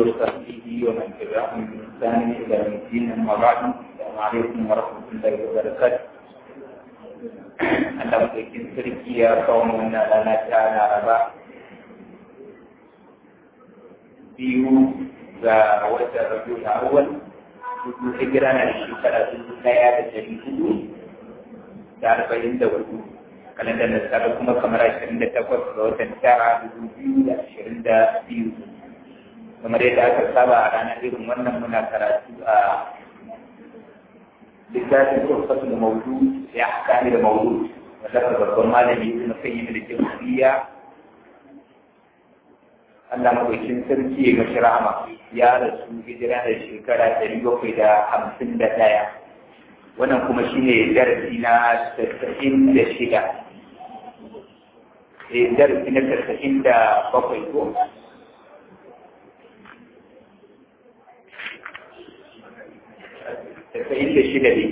وصحبه ومن تبعهم بإحسان إلى يوم الدين أما بعد السلام عليكم ورحمة الله وبركاته. Allah madaukin sarki ya kawo wannan rana ta Laraba biyu ga watan Rabiul Awwal hijira na da shekara 1444 kalandar nasara kuma kamar 28 ga watan tara 2022 kamar yadda aka saba a ranar irin wannan muna karatu a littafin Tuhfatul Mawlud ya hakani da Mawlud wanda babban malami Ibn Qayyim al-Jawziyya Allah madaukin sarki ya gashi rahama ya rasu hijira da shekara 751 wannan kuma shine darasi na 96 darasi na 97 ko tasa'in da shida ne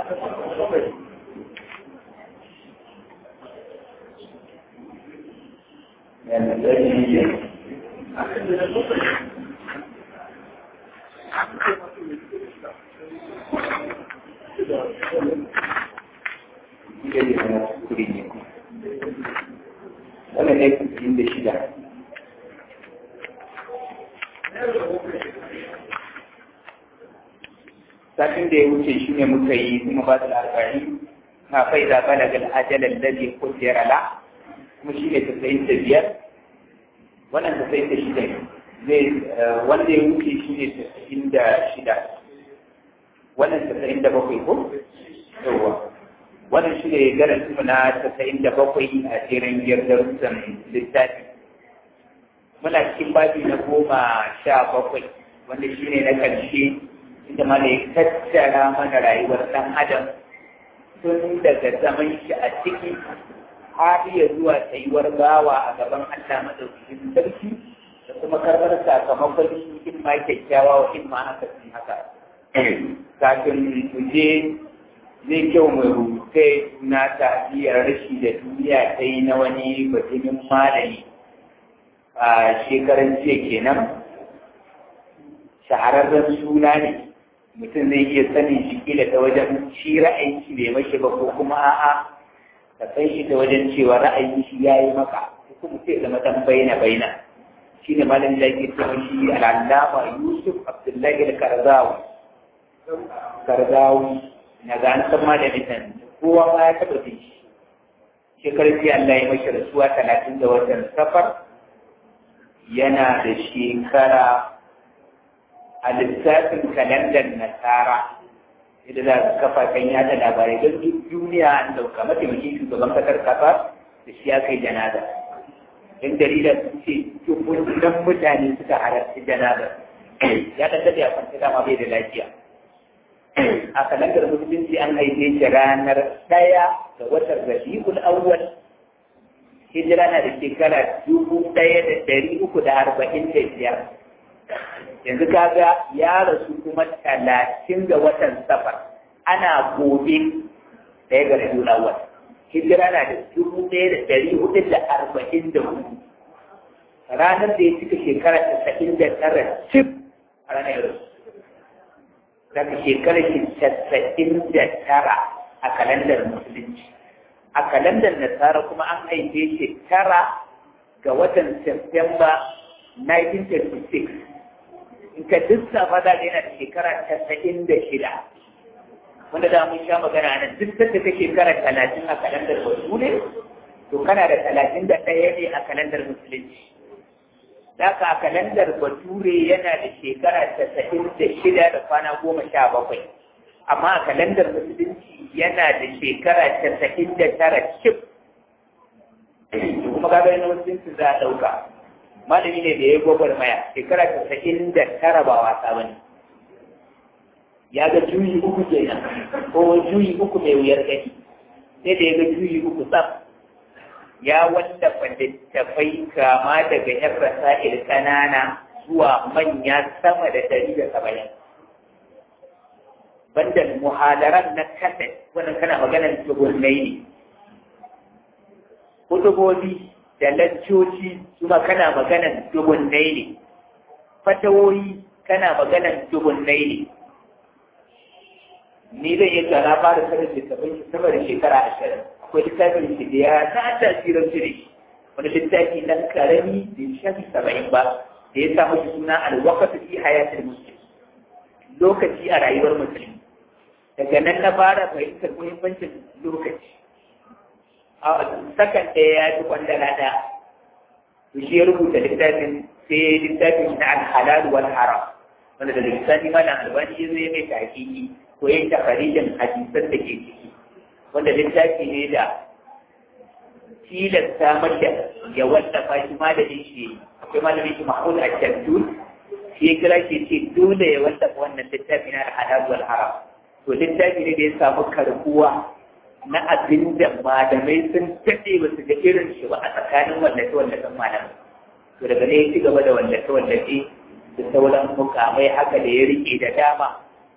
yana tsari ne wannan ne tasa'in da shida satin da ya wuce shi ne muka yi kuma ba da labari na faida balagal ajalan ladhi qudira la kuma shi ne 95 wannan 96 ne wanda ya wuce shi ne 96 wannan 97 ko yawa wannan shi ne darasin mu na 97 a jerin darussan littafi muna cikin babi na 17 wanda shi ne na ƙarshe inda ma da ya tattara mana rayuwar ɗan adam tun daga zaman shi a ciki har ya zuwa tsayuwar bawa a gaban Allah madaukakin sarki da kuma karɓar sakamakon in ma kyakkyawa wa in ma haka sun haka kafin mu je zai kyau mai rubuce na tafiyar rashi da duniya ta yi na wani batumin malami a shekaran jiya kenan shahararren suna ne mutum zai iya sanin shi kila ta wajen shi ra'ayin shi bai mashi ba ko kuma a'a ka san shi ta wajen cewa ra'ayin shi ya yi maka ko kuma sai zama dan baina shi ne malamin da yake cewa shi al'allama Yusuf Abdullahi al-Karzawi na ga an san malamin nan kowa ma ya taɓa bin shi shekarar jiya Allah ya mashi rasuwa 30 da watan safar yana da shekara a lissafin kalandar nasara idan za su kafa kan yada labarai don duniya an dauka mataimakin shugaban kasar kafa da shi ya kai janaza yan jarida sun ce dubbunan mutane suka halarci janaza ya dan dade a kwanta dama bai da lafiya a kalandar musulunci an haife shi ranar 1 ga watan rabiul awwal hijira na da shekara 1345 yanzu kaga ya rasu kuma 30 ga watan safar ana gobe ɗaya ga rabiul awwal hijira na da 1444 ranar da ya cika shekara 99 cif a ranar yau daga shekarar 99 a kalandar musulunci a kalandar nasara kuma an haife shi 9 ga watan Septemba 1936 in ka lissafa za ka yana da shekara 96 wanda da mun sha magana nan duk da take shekara 30 a kalandar bature to kana da 31 ne a kalandar musulunci daga a kalandar bature yana da shekara 96 da kwana 17 amma a kalandar musulunci yana da shekara 99 cif kuma kaga yana musulunci za a ɗauka malami ne da ya gwagwarmaya shekara 99 ba wasa ba ne ya ga juyi uku kenan ko juyi uku mai wuyar gani sai da ya ga juyi uku tsaf ya wallafa littafai kama daga yan rasa'il ƙanana zuwa manya sama da 170 banda muhadaran na kasa wannan kana maganar tsugunnai ne hudubobi da laccoci kuma kana maganar dubunnai ne fatawoyi kana maganan dubunnai ne. Ni zai yi na fara sanin littafin shi sama da shekara 20. Akwai littafin shi da ya na tasirin shi wani littafi nan karami da shafi 70 ba da ya samu shi suna alwaqatu fi hayatil muslim, lokaci a rayuwar musulmi. Daga nan na fara fahimtar muhimmancin lokaci. A sakan ɗaya ya fi kwandala ɗaya. To shi ya rubuta littafin sai littafin na alhalal wal haram wanda da lissafi mana albani ya zai mai tahqiqi ko yin takarijin hadisan da ke ciki, wanda littafi ne da tilasta mata ya wallafa shi malamin shi akwai malamin shi Mahmud Al-Jaddud shi ya kira shi ce dole ya wallafa wannan littafi na alhalal wal haram. To littafi ne da ya samu karbuwa na abin da malamai sun daɗe ba su ga irin shi ba a tsakanin wallafe-wallafen malamai. To daga ne ya ci gaba da wallafe-wallafe da sauran mukamai haka da ya riƙe da dama.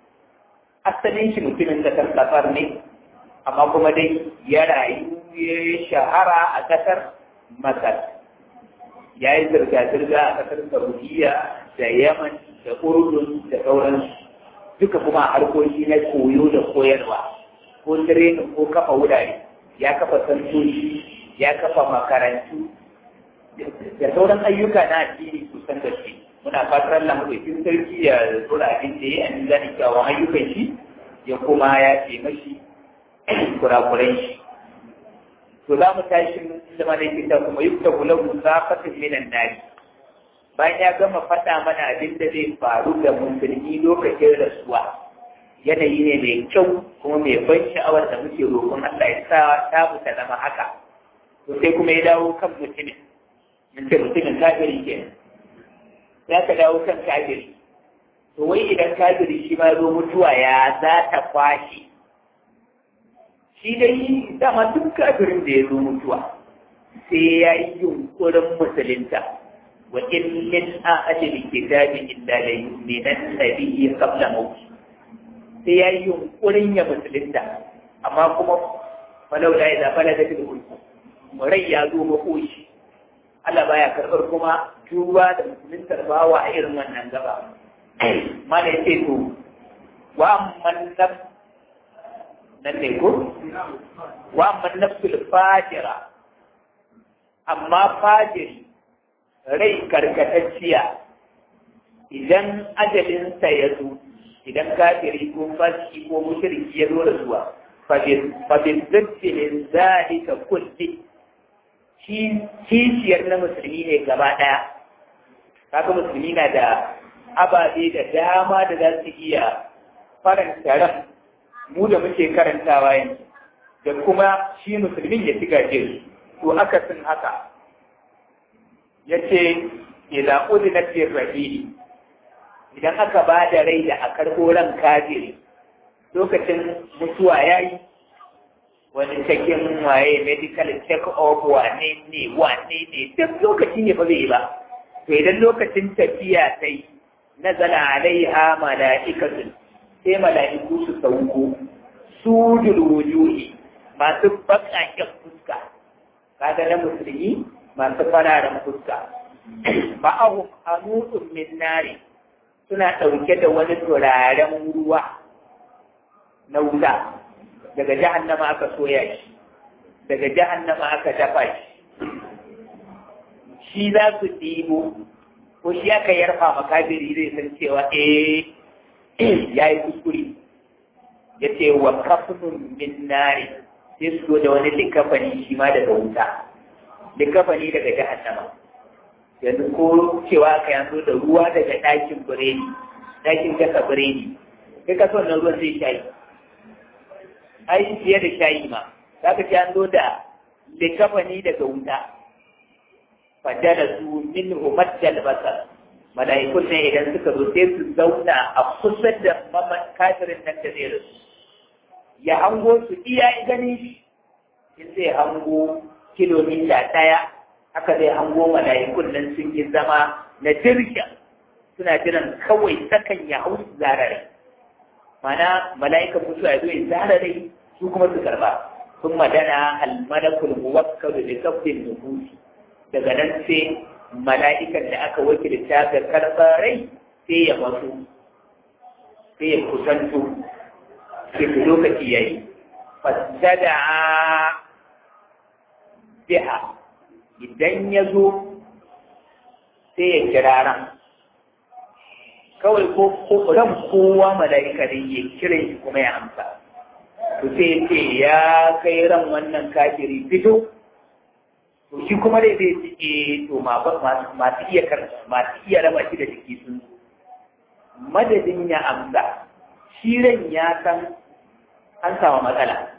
Asalin shi mutumin ƙasar Qatar ne, amma kuma dai ya rayu ya shahara a ƙasar Masar. Ya yi zirga-zirga a ƙasar Saudiya da Yaman da Urdun da sauransu. Duka kuma a harkoki na koyo da koyarwa. Ko tirenin ko kafa wurare, ya kafa santoci, ya kafa makarantu da sauran ayyuka na addini kusan gaske. Muna fatar Allah madaukakin sarki ya tsora abin da ya yi zani kyawun ayyukan shi ya kuma ya ce mashi kurakuran shi. To za mu tashi da malaikata kuma yukta lahu zafatin minan nari. Bayan ya gama faɗa mana abin da zai faru da musulmi lokacin rasuwa. Yanayi ne mai kyau kuma mai ban sha'awar da muke roƙon Allah ya sa ta ta zama haka. To sai kuma ya dawo kan mutumin. Mun ce mutumin kafiri kenan. Ya ka dawo kan kafiri. To wai idan kafiri shi ma zo mutuwa ya za ta kwashe. Shi dai dama duk kafirin da ya zo mutuwa sai ya yi yunƙurin musulunta. Wa in min ahadil kitabi illa la yu'minanna bihi qabla mawti. Sai ya yi yunƙurin ya musulunta, amma kuma falau da ya zaɓa da daga ulku rai ya zo makoshi. Allah baya karɓar kuma tuba da musuluntar bawa a irin wannan gaba. Mana ya ce to, wa amman nan ne ko? Wa amman nafsul fajira, amma fajiri rai karkatacciya idan ajalinsa ya zo, idan kafiri ko fasiki ko mushriki ya zo da zuwa fa bi dzattilin zalika kulli shi kishiyar na musulmi ne gaba daya. Kaga musulmi na da ababe da dama da za su iya faranta ran mu da muke karantawa yanzu da kuma shi musulmin ya ci gaje su. To akasin haka yace idza udinat rahili, idan aka ba da rai da a karɓo ran kafiri lokacin mutuwa ya yi, wani cikin waye medical check-up wane ne duk lokaci ne ba zai yi ba. To idan lokacin tafiya sai nazala alaiha mala'ikatu, sai mala'iku su sauko su wujuhi masu baƙaƙen fuska, kaga na musulmi masu fararen fuska. Ba'ahum anutun min nari, suna ɗauke da wani turaren ruwa na wuta, daga jahannama aka soya shi, daga jahannama aka dafa shi za su ɗibo, ko shi aka yarfa makabiri zai san cewa ya yi kuskure. Ya ce wa kafin min nari, sai su da wani likafani shi ma daga wuta, likafani daga jahannama. Yanzu ko cewa aka yanzu da ruwa daga ɗakin biredi, ɗakin gasa biredi, kai ka son nan ruwan zai shayi. Ai fiye da shayi ma, za ka ci an zo da likafani daga wuta. Fajala su min umaddal basar. Mala'ikun ne idan suka zo sai su zauna a kusa da kafirin nan da zai rasu. Ya hango su iya ganin shi, in zai hango kilomita ɗaya, haka zai hango mala'ikun nan sun yi zama na jirgin, suna jiran kawai sakan ya hau su zarare. Mana mala'ikan mutuwa ya zo ya zarare su kuma su karba. Sun madana almalakul muwakkalu da sabbin nufusi. Daga nan sai mala'ikan da aka wakilta ga karɓar rai sai ya matsu sai ya kusanto sai lokaci ya yi fasada biha idan ya zo sai ya kira ran kawai ko ran kowa mala'ika ne ya kiran shi kuma ya amsa to sai ce ya kai ran wannan kafiri fito to shi kuma dai zai ce to masu iya raba shi da jiki sun madadin ya amsa shi ran ya san an samu matsala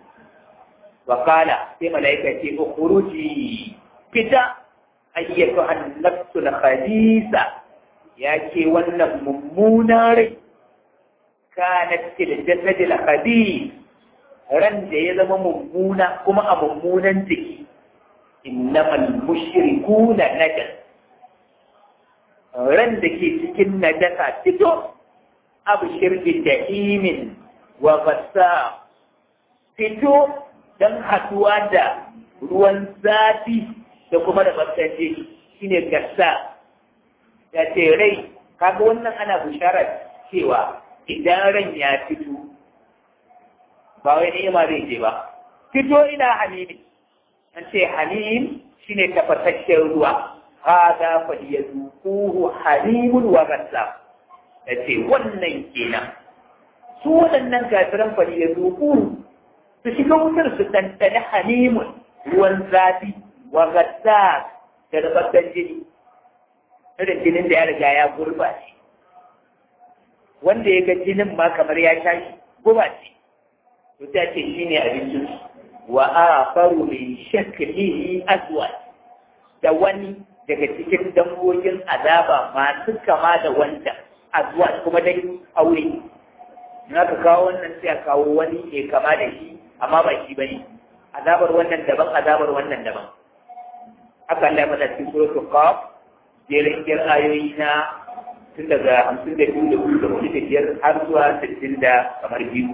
wakala sai mala'ika ce ko kuruji fita ayyatu an-nafsul khabisa ya ke wannan mummunan rai kanat fil jasad al-khabith ran da ya zama mummuna kuma a mummunan jiki innamal mushrikuna najas ran da ke cikin najasa fito abshir bi jahimin wa ghassa fito dan haduwa da ruwan zafi da kuma da tsaftace shine gassa ya ce rai kaga wannan ana bisharar cewa idan ran ya fito ba wai ni'ima zai je ba fito ina hamimi an ce hamim shine tafasasshen ruwa hada fa yazuquhu halimun wa ghassaq ya ce wannan kenan su waɗannan kafiran fa yazuquhu su shiga wutar su tantane halimun ruwan zafi wa ghassaq da rabatan jini irin jinin da ya riga ya gurbace wanda ya ga jinin ma kamar ya tashi gurbace to ta ce shine abincin wa akharu min shaklihi aswad da wani daga cikin dangogin azaba masu kama da wanda azwad kuma dai aure in aka kawo wannan sai a kawo wani ke kama da shi amma ba shi bane azabar wannan daban azabar wannan daban haka Allah ya faɗa cikin suratul qaf jerin ayoyi na tun daga 52 da 45 har zuwa 60 da kamar biyu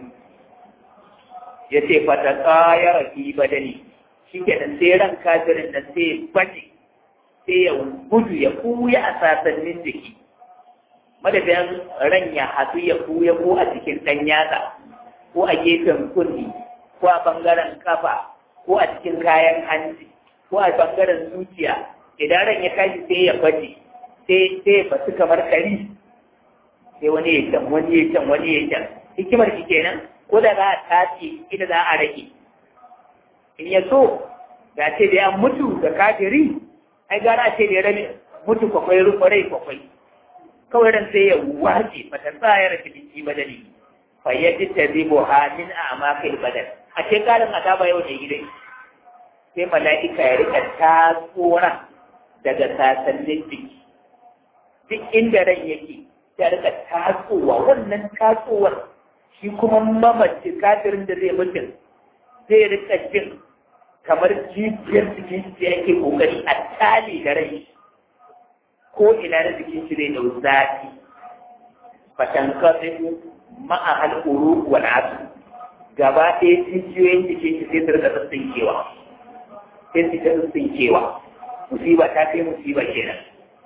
ya ce fata tsayar fi badani shi ke da sai ran kafirin da sai bace sai ya gudu ya kuya a sasannin jiki madadin ran ya haɗu ya kuya ko a cikin ɗan yatsa ko a gefen kunni ko a ɓangaren kafa ko a cikin kayan hanci ko a ɓangaren zuciya idan ran ya tashi sai ya bace sai ya basu kamar kari sai wani ya can wani ya can wani ya can hikimar shi kenan ko da za a tashi ita za a rage in ya so da ce da an mutu da kafiri ai gara a ce da ya rame mutu kwakwai rufe rai kwakwai kawai ran sai ya wace fata tsayar filiki badali fa ya ji ta zibo hamin a amakai badal a ce karin azaba yau ne gidai sai mala'ika ya rika tatsoran daga sasannin jiki duk inda ran yake ya rika tatsowa wannan tatsowar shi kuma mamaci kafirin da zai mutum zai rika jin kamar jijiyar jikin shi yake kokari a tali da rai ko ina na jikin shi zai dau zafi fatan kafin ma'a halƙuru wal asu gaba ɗaya jijiyoyin jikin shi sai su rika tsintsinkewa sai su ta tsintsinkewa musiba ta kai musiba kenan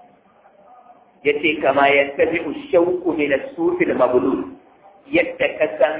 yace kama yantabi ushauku min as-sufil mablul yadda ka san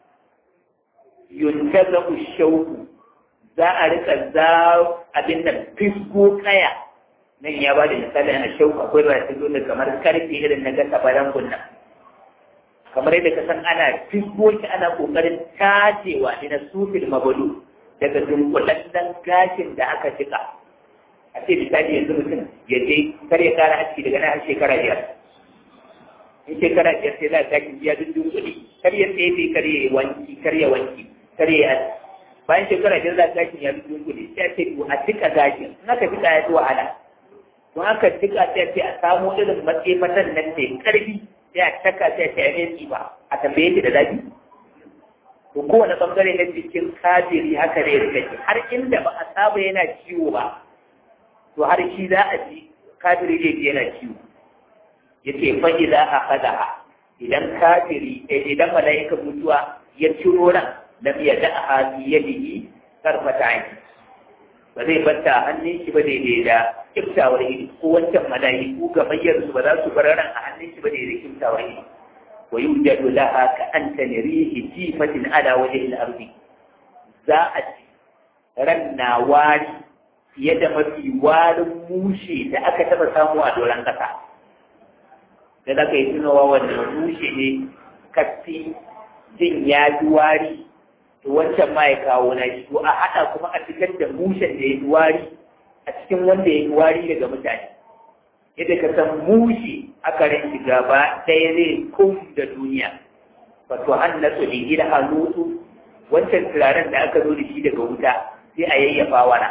yuntaza ushauku za a rika za abin da fisgo kaya nan ya ba da misalin a shauku akwai ba ta zo da kamar karfe irin na gasa baran gunna kamar yadda ka san ana fisgo shi ana kokarin tacewa ne na sufil mablul daga dunkulallen gashin da aka jika a ce misali yanzu mutum ya je kar ya kara haske daga nan har shekara 5 in shekara 5 sai za a sake biya duk kuɗi kar ya tsefe kar ya wanki kar ya wanki kar ya bayan shekara 5 za a sake biya duk kuɗi sai a ce to a cika gashin in aka cika ya ci wahala don aka cika sai a ce a samo irin matsefatan nan mai karfi sai a caka sai a ce a ne ba a tambaye shi da zafi to kowane bangare na jikin kafiri haka ne da take har inda ba a saba yana ciwo ba to har shi za a ji kafiri zai ji yana ciwo yace fa idza akhadaha idan kafiri idan malaikan mutuwa ya ciro ran lam yadaha bi yadihi tarfata ayn ba zai batta a hannun shi ba daidai da kiftawar ido ko wancan mala'iku gamayyar su ba za su bar ran a hannun shi ba daidai da kiftawar ido wa yujadu laha ka anta rihi jifatin ala wajhi al-ardi za a ci ran na wari fiye da mafi warin mushe da aka taba samu a doron kasa da zaka yi tunawa wannan mushe ne kafi jin ya ji wari to wancan ma ya kawo na shi to a haɗa kuma a cikin da mushen da ya yi wari a cikin wanda ya yi wari daga mutane yadda ka san mushe aka rinci gaba ɗaya zai kun da duniya wato hannatu da gida hannutu wancan turaren da aka zo da shi daga wuta sai a yayyafa wana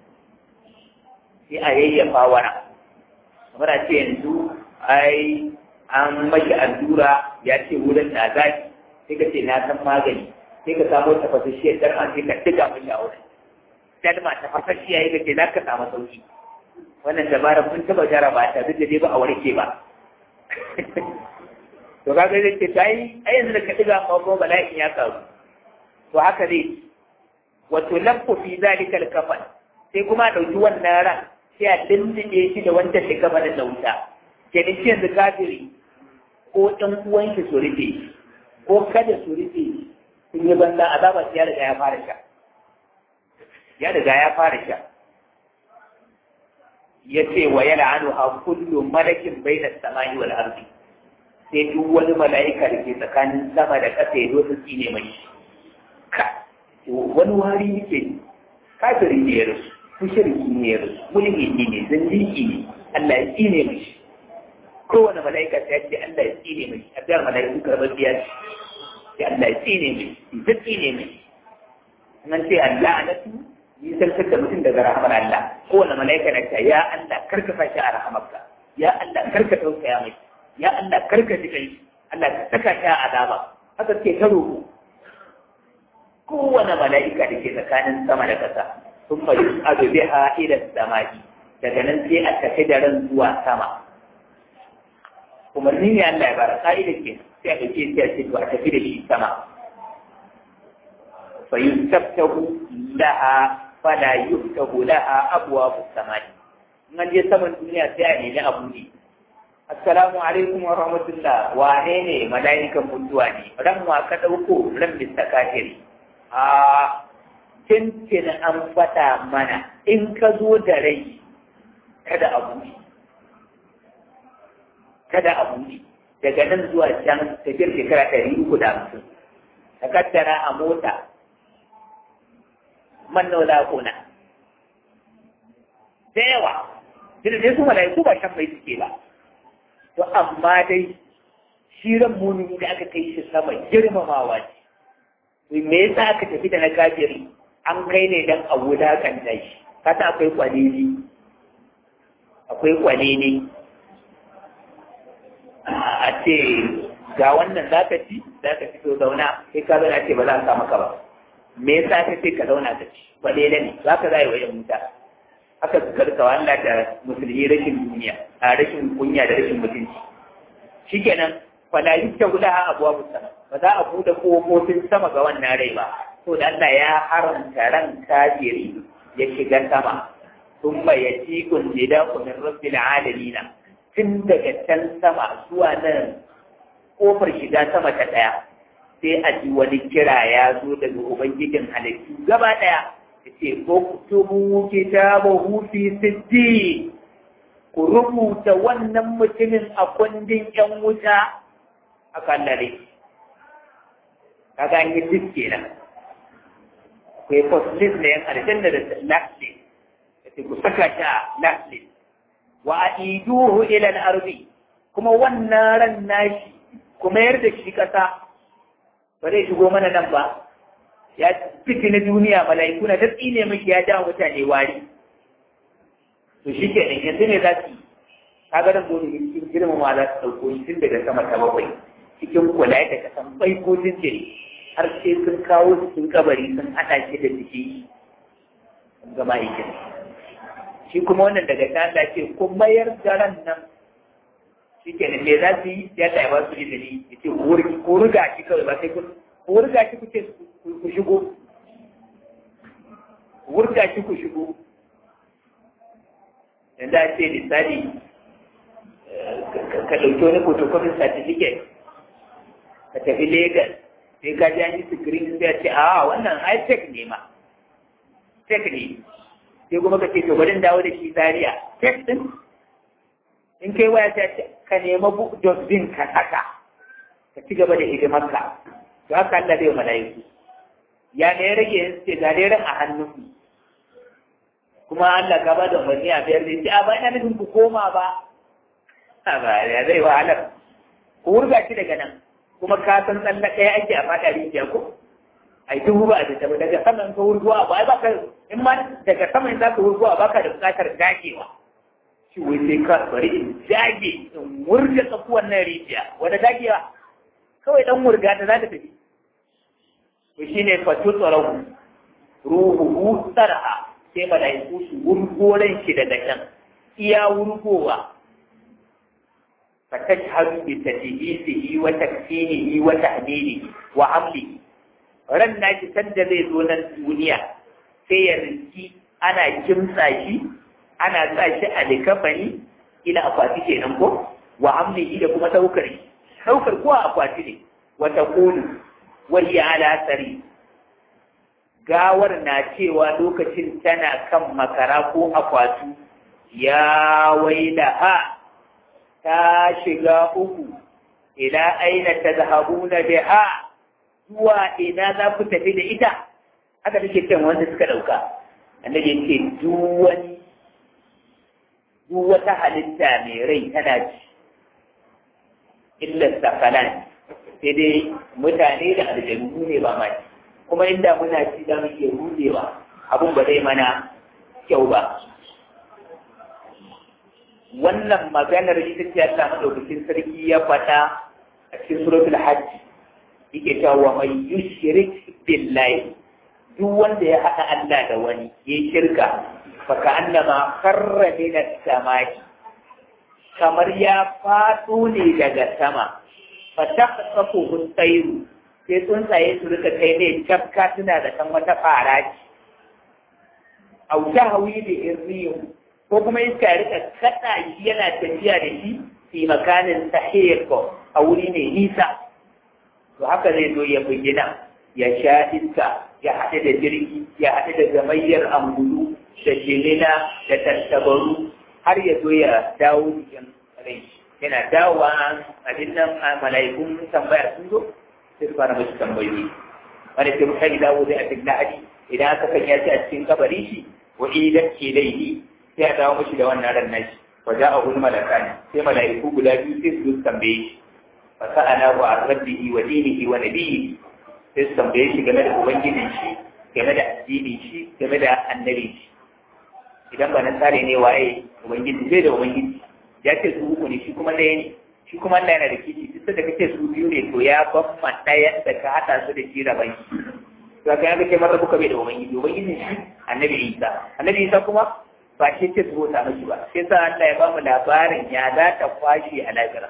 kamar a ce yanzu ai an mashi allura ya ce wurin na zaki sai ka ce na san magani sai ka samu tafasashiyar darma sai ka diga mashi a wurin darma tafasashiya ya ce za ka samu sauki wannan dabarar mun taba jaraba ta duk da dai ba a warke ba to kaga zai ce ai yanzu da ka diga ma ko bala'in ya karu to haka zai wato lafu fi zalika al-kafan sai kuma dauki wannan ran sai a dindinde shi da wanda shi kafa da wuta kenan shi yanzu kafiri ko ɗan uwanki su rufe ko kada su rufe sun yi banza azaba ya riga ya fara sha ya ce wa yana anu ha kullu malakin baina samai wal ardi sai duk wani mala'ika da ke tsakanin sama da ƙasa ya zo su tsine mai ka wani wari yake kafiri ne ya rasu mushriki ne ya rasu mulki ne zindiki ne Allah ya tsine mai kowane mala'ika ta ce Allah ya tsine mai abiyar mala'iku karɓar biya ce Allah ya tsine mai ta tsine mai nan ce Allah anatu yi sarkar da mutum daga rahamar Allah kowane mala'ika na ce ya Allah karka fashi a rahamarka ya Allah karka tausaya mai ya Allah karka ji kai Allah ka saka shi a azaba haka ce ta roƙo kowane mala'ika da ke tsakanin sama da ƙasa sun mai adu biha ila samai daga nan sai a tafi da ran zuwa sama umarni ne Allah ya bara ka'ida ke sai a ɗauke sai a ce to a tafi da shi sama fa yustabtahu laha fala yuftahu laha abwabu samai in je saman duniya sai a nemi abu ne assalamu alaikum wa rahmatullah wane ne mala'ikan mutuwa ne ran wa ka ɗauko ran mista kafiri a tintin an faɗa mana in ka zo da rai kada a buɗe daga nan zuwa can tafiyar shekara 350 ta kaddara a mota man naula kuna da yawa dai su mala'iku ba shan mai suke ba to amma dai shirin mumini da aka kai shi sama girmamawa ce me yasa aka tafi da na kafiri an kai ne dan a wulakanta shi kata akwai kwalili a ce ga wannan za ka ci to zauna sai ka zauna ce ba za a sa maka ba me yasa ka ce ka zauna ka ci kwalele ne za ka zai wajen wuta haka su karkawa Allah da musulmi rashin duniya a rashin kunya da rashin mutunci shikenan falayi ta guda a abuwa sama ba za a buɗe kofofin sama ga wannan rai ba to da Allah ya haramta ran kafiri ya shiga sama thumma yaji'un nida'u min rabbil alamin tun daga can sama zuwa nan kofar shiga sama ta ɗaya sai a ji wani kira ya zo daga ubangijin halittu gaba ɗaya ya ce uktubu kitabahu fi sijjin ku rubuta wannan mutumin a kundin ƴan wuta a kallare kaga an yi duk kenan akwai first list na yan aljanna da last list ya ce ku saka shi a last list wa aiduhu ila al-ardi kuma wannan ran nashi kuma yarda shi kasa ba zai shigo mana nan ba ya fiti na duniya mala'iku na tatsi ne miki ya ja mutane wari to shi ke nan yanzu ne za su kaga nan dole ne cikin girmama za su ɗauko shi tun daga sama ta bakwai cikin kula da kasan baikocin jiri har sai sun kawo cikin kabari sun haɗa shi da jiki gama ikin shi kuma wannan daga ta Allah ce ku mayar da ran nan shi ke nan me za su yi ya ta ba su izini ya ce ku riga shi kawai ba sai ku riga shi ku ce ku shigo wurga shi ku shigo yanzu a ce misali ka ɗauki wani photocopy certificate ka tafi Lagos sai ka ji an yi screen sai ce a wannan ai tech ne ma tech ne sai kuma ka ce to bari dawo da shi Zaria tech din in kai waya ta ka nema dustbin ka saka ka ci gaba da hidimarka to haka Allah zai malaiku ya ne rage yin ce ga dai ran a hannun kuma Allah ka ba da umarni a biyar zai ce a ba ina nufin ku koma ba ya zai wahalar ku wurga shi daga nan kuma ka san tsallan ɗaya ake a faɗa rijiya ko ai duhu ba a da tabi daga saman ka wurguwa ba ai baka in ma daga saman za ka wurguwa baka da buƙatar dagewa shi wai sai ka bari in dage in wurga tsakuwan nan rijiya wanda dagewa kawai dan wurga ta za ta tafi to shine fatu tsarahu ruhu sarha sai malaiku su wurgoren shi daga can iya wurgowa فتشهد بتجهيزه وتكفينه وتحميله وحمله ran naki sanda zai zo nan duniya sai ya rinki ana kimsa shi ana sa shi a likafani ila akwati kenan ko wa hamlihi da kuma daukar ko akwati ne wa taqulu wa hiya ala sari gawar na cewa lokacin tana kan makara ko akwatu ya wailaha ta shiga uku ila aina tazhabuna biha zuwa ina za ku tafi da ita haka take cewa wanda suka dauka annabi yake duk wata halitta mai rai tana ci illa sakalan sai dai mutane da aljanu ne ba mai kuma inda muna ci da muke rudewa abun ba zai mana kyau ba wannan maganar ita ce Allah madaukakin sarki ya faɗa a cikin suratul hajj yake cewa wa may yushrik billahi duk wanda ya haɗa Allah da wani ya shirka fa ka'annama kharra min as-samai kamar ya faɗo ne daga sama fa taqtafuhu at-tayru sai tsuntsaye su rika kai ne tafka suna da kan wata fara ce au tahwi bi irrihim ko kuma iska ya rika kada shi yana tafiya da shi fi makanin sahih ko a wuri mai nisa to haka zai zo ya bugina ya sha iska ya haɗe da jirgi ya haɗe da gamayyar angulu da jilina da tattabaru har ya zo ya dawo cikin rai yana dawowa abin nan mala'ikun tambaya sun zo sai su fara mashi tambayoyi wanda ke mutane dawo da abin lahadi idan aka sanya shi a cikin kabari shi wa idan ke laifi sai a dawo mashi da wannan ran nashi wa ja'a hul malakani sai malaiku guda biyu sai su tambaye shi fa sa'ala wa rabbihi wa dinihi wa nabiyhi sai su tambaye shi game da ubangijin shi game da addinin shi game da annabi shi idan ba nasare ne waye ubangiji sai da ubangiji ya ce su uku ne shi kuma ɗaya ne shi kuma Allah yana da kici duk da kace su biyu ne to ya bamma ɗaya da ka hada su da shi rabai to ka ga ce mara buka bai da ubangiji shi annabi Isa kuma ba shi ce su bauta mashi ba sai sa Allah ya ba mu labarin ya za ta kwashi a lahira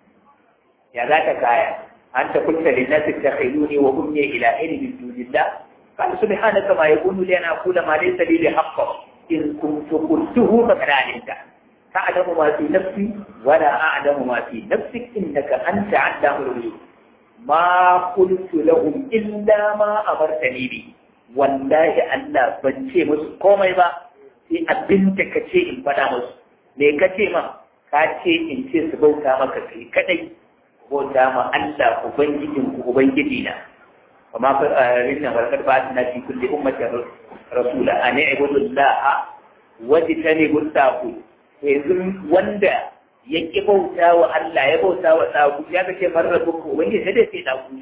ya za ta kaya an ta kunta lin nasi takhiluni wa ummi ila ilmi dunillah qala subhanaka ma yakunu li an aqula ma laysa li bihaqqin in kuntu qultuhu faqad alimta ta'lamu ma fi nafsi wa la a'lamu ma fi nafsik innaka anta 'allamul ghuyub ma qultu lahum illa ma amartani bi wallahi Allah ban ce musu komai ba sai abin da ka ce in faɗa musu me ka ce ma ka ce in ce su bauta maka kai kadai bauta ma Allah ubangiji na amma fa rinna barkat ba na fi kulli ummatin rasula an ibudu Allah wajtanibu at-taghut yanzu wanda ya ki bauta wa Allah ya bauta wa taghut ya kace marrabuku ubangiji sai dai sai taghut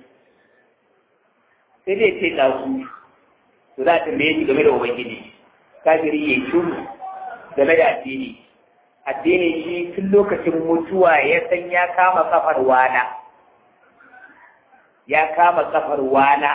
to za ta me game da ubangiji kafiri ya shuru game da addini shi tun lokacin mutuwa ya san ya kama kafar wana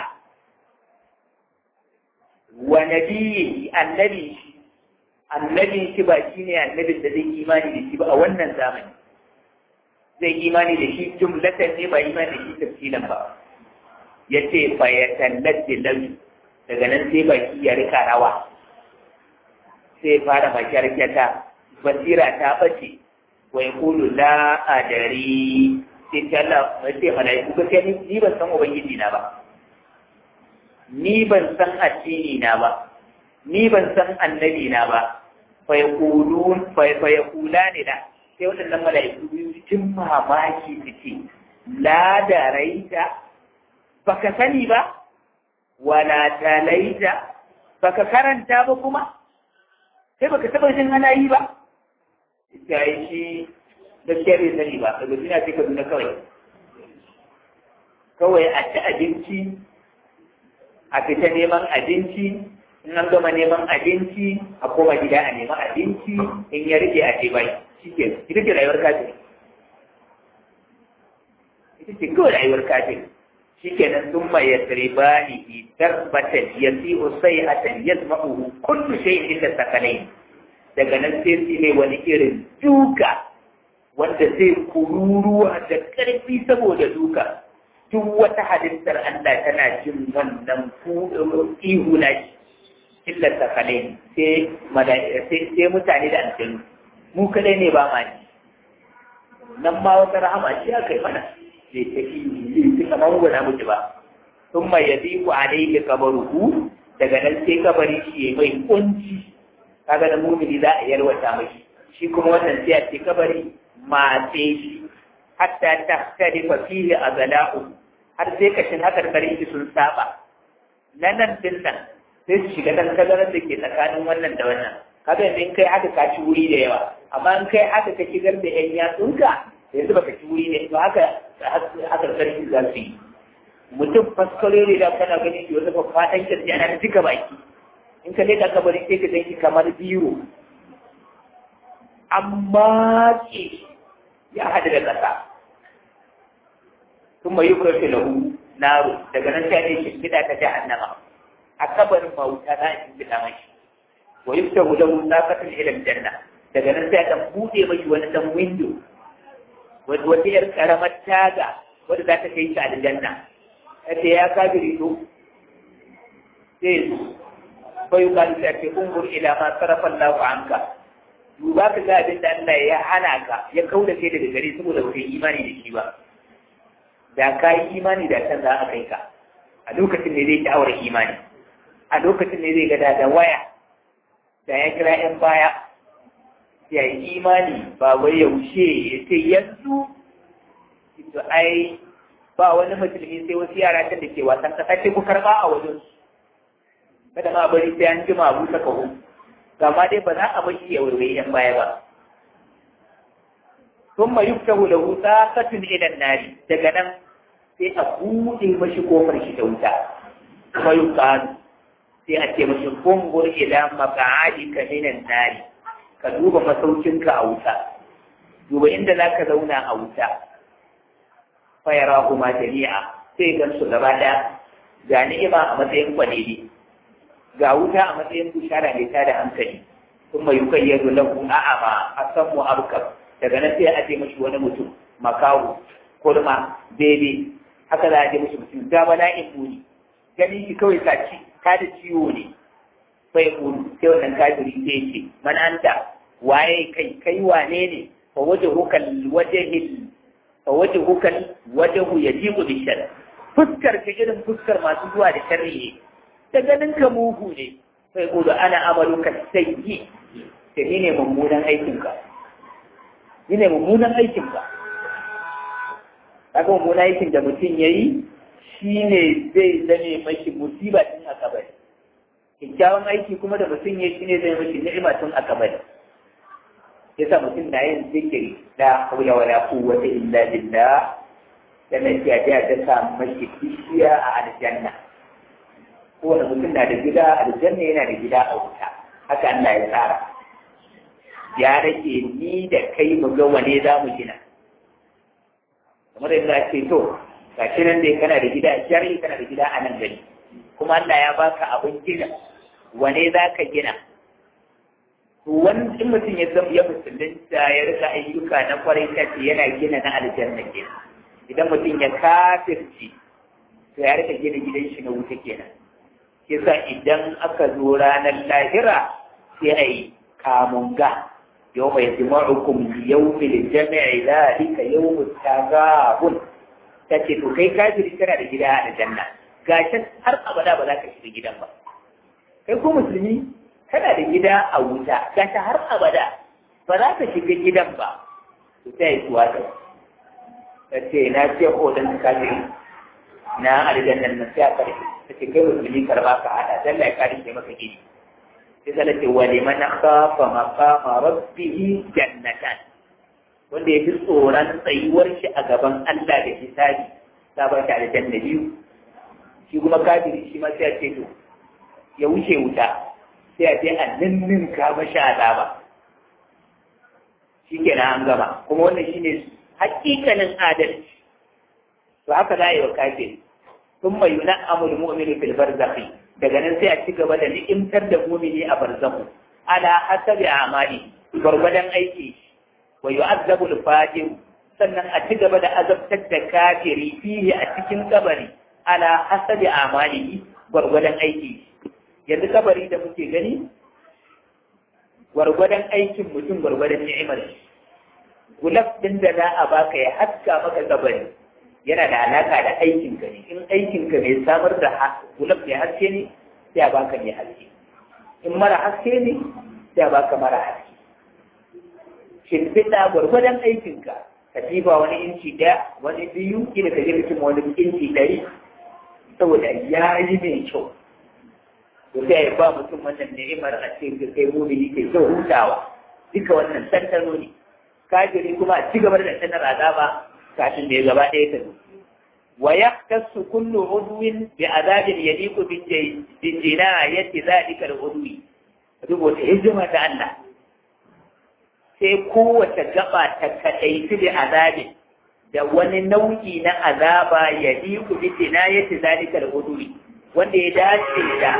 wa nabiyyi annabi shi ba shi ne annabin da zai imani da shi ba a wannan zamani zai imani da shi jumlatan ne ba imani da shi tafsilan ba ya ce fa ya tallati lahu daga nan sai baki ya rika rawa sai fara makyarkyata basira ta bace wa yaqulu la adari sai ta Allah sai malaiku ga sai ni ban san ubangiji na ba, ni ban san addini na ba, ni ban san annabi na ba. Fa yaqulani da sai waɗannan malaiku biyu cikin mamaki suke la daraita baka sani ba wala talaita baka karanta ba kuma sai baka taba jin ana yi ba. Sai shi gaskiya bai sani ba daga duniya sai ka nuna kawai a ci abinci a fita neman abinci, in an gama neman abinci a koma gida a neman abinci, in ya rike a ce bai shi ke ita ce rayuwar kafin, ita ce kawai rayuwar kafin. shi kenan sun mai ya tsiriba ni tarbatan ya fi usai a taniyar ma'uhu kullu shayin inda sakalai. Daga nan sai su ne wani irin duka wanda zai kururuwa da ƙarfi saboda duka. Duk wata halittar Allah tana jin wannan ihu na shi. Illa sakalai sai mutane da aljanu. Mu kadai ne ba ma ni. Nan ma wata rahama shi aka yi mana. Zai tafi zai kamar gwana mutu ba. Sun mai yabi ku a dai kabaruhu daga nan sai kabari shi ya mai kunci. Kaga da mumini za a yalwata mai shi kuma wannan sai a ce kabari matse shi hatta ta kalifa fihi azala'u har sai kashin hakar karin shi sun saba nan din nan sai su shiga dan tazarar da ke tsakanin wannan da wannan. Kaga yanzu in kai haka ka ci wuri da yawa, amma in kai haka ka shigar da yan yatsunka yanzu baka ci wuri ne to haka karin za su yi. Mutum faskalori da kana gani shi wata faɗan kirji ana da duka baki. In ka leka kabari sai ka danki kamar biro amma ke ya haɗu da ƙasa sun mai yi kurfi lahu naro daga nan sai ne shimfiɗa ta jahannama a kabarin mawuta za a shimfiɗa mashi wa yi fita lahu sakatun ilal janna daga nan sai a buɗe mashi wani ɗan windo wata yar ƙaramar taga wadda za ta kai shi aljanna ta ya kafiri to sai bai ka da ce ungur ila ma sarafa Allahu anka duba ka ga abin da Allah ya hana ka ya kauda kai daga gare saboda ba kai imani da shi ba. Da ka yi imani da can za a kai ka a lokacin ne zai ki aure imani, a lokacin ne zai gada da waya da ya kira yan baya ya yi imani ba wai yaushe ya ce yanzu to ai ba wani musulmi sai wasu yara can da ke wasan kasa ce ku karba a wajen kada ma bari sai an jima abu ta kawo gama dai ba za a bashi ya wurwai yan baya ba. Sun ma yuktahu lahu saqatun ila nari daga nan sai a buɗe mashi kofar shi ta wuta kuma yuqalu sai a ce mashi kungur ila maq'adika minan nari ka duba masaukinka a wuta, duba inda zaka zauna a wuta. Fa yarahuma jami'a sai gan su gaba ɗaya ga ni'ima a matsayin kwalili ga wuta a matsayin bushara mai tada hankali kuma yukayyadu lahu a'ama asammu abkar daga nan sai a ce mashi wani mutum makawu kurma bebe haka za a ce mashi mutum ga bala'in muni gani shi kawai kaci ka da ciwo ne sai kuru sai wannan kafiri sai ce man anta waye kai wane ne fa wajhukal wajhu yajibu bishar fuskar ka irin fuskar masu zuwa da sharri ne da ganin ka mugu ne sai kudu ana amaluka sayyi da ni ne mummunan aikinka kaga mummunan aikin da mutum yayi shine zai zame mashi musiba tun a kabari, kyakkyawan aiki kuma da mutum yayi shine zai mashi ni'ima tun a kabari. Yasa mutum na yin zikiri la hawla wala quwwata illa billah da nake ta sa mashi kishiya a aljanna. Kowane mutum na da gida aljanna yana da gida a wuta, haka Allah ya tsara. Ya rage ni da kai mu ga wane za mu gina. Kamar yadda ce to, ga shi nan dai kana da gida a jari kana da gida a nan gari. Kuma Allah ya baka abin gina, wane za ka gina? Wani in mutum ya zama ya musulunta ya rika ayyuka na kwarai tace yana gina na aljanna kenan. Idan mutum ya kafirci, to ya rika gina gidan shi na wuta kenan. Kisa idan aka zo ranar lahira sai a yi kamunga yawma yajma'ukum yawmil jam'i dhalika yawmut tagabun tace to kai kafiri kana da gida a janna gashin har abada ba za ka shiga gidan ba kai ko musulmi kana da gida a wuta gashi har abada ba za ka shiga gidan ba to sai kuwa ta ce na ce ko dan kafiri na aljannan nan sai aka rike take kai musulmi karba ka hada dan Allah ya kare maka gidi sai Allah ce wa liman khafa maqama rabbih jannatan wanda ya fi tsoron tsayuwar shi a gaban Allah da hisabi ta ba ta aljanna biyu shi kuma kafiri shi ma sai ya ce to ya wuce wuta sai a ce a ninnin ka mashi azaba shikenan an gama kuma wannan shine hakikanin adalci to haka za a yi wa kafiri sun mai yuna amul mu'mini fil barzakhi daga nan sai a ci gaba da ni'imtar da mu'mini a barzakhu ala hasabi amali gwargwadon aiki wa yu'azzabu al-fajir sannan a ci gaba da azabtar da kafiri fihi a cikin kabari ala hasabi amali gwargwadon aiki yanzu kabari da muke gani gwargwadon aikin mutum gwargwadon ni'imar shi gulaf din da za a baka ya haska maka kabari yana da alaka da aikinka ne in aikinka mai samar da gulaf mai haske ne sai a baka mai haske in mara haske ne sai a baka mara haske shimfiɗa gwargwadon aikinka ka tiba wani inci ɗaya wani biyu kila ka je mutum wani inci 100 saboda ya yi mai kyau to sai ya ba mutum wannan ni'imar a cikin kai mumini ke kyau hutawa duka wannan tantano ne kafiri kuma a ci gaba da tantar azaba kafin da ya gaba ɗaya ta wa yaqtasu kullu udwin bi adabin yaliqu bi jinayati zalika al-udwi rubuta hijima ta Allah sai kowace gaba ta kadaici da azabin da wani nau'i na azaba yaliqu bi jinayati zalika al-udwi wanda ya dace da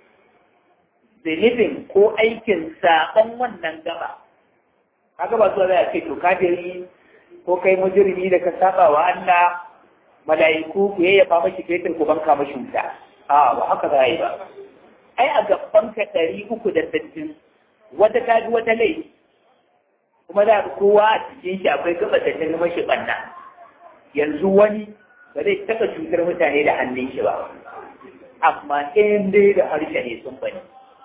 zunubin ko aikin saɓon wannan gaba haka ba zuwa zai ce to kafiri ko kai mujrimi da ka saba wa Allah mala'iku ku yayyafa mashi fetur ku banka mashi wuta a ba haka za yi ba ai a gaban ka 360 wata ta ji wata laifi kuma da kowa a cikin shi akwai gaba da ta mashi banna yanzu wani ba zai taɓa cutar mutane da hannun shi ba amma in dai da harshe ne sun bane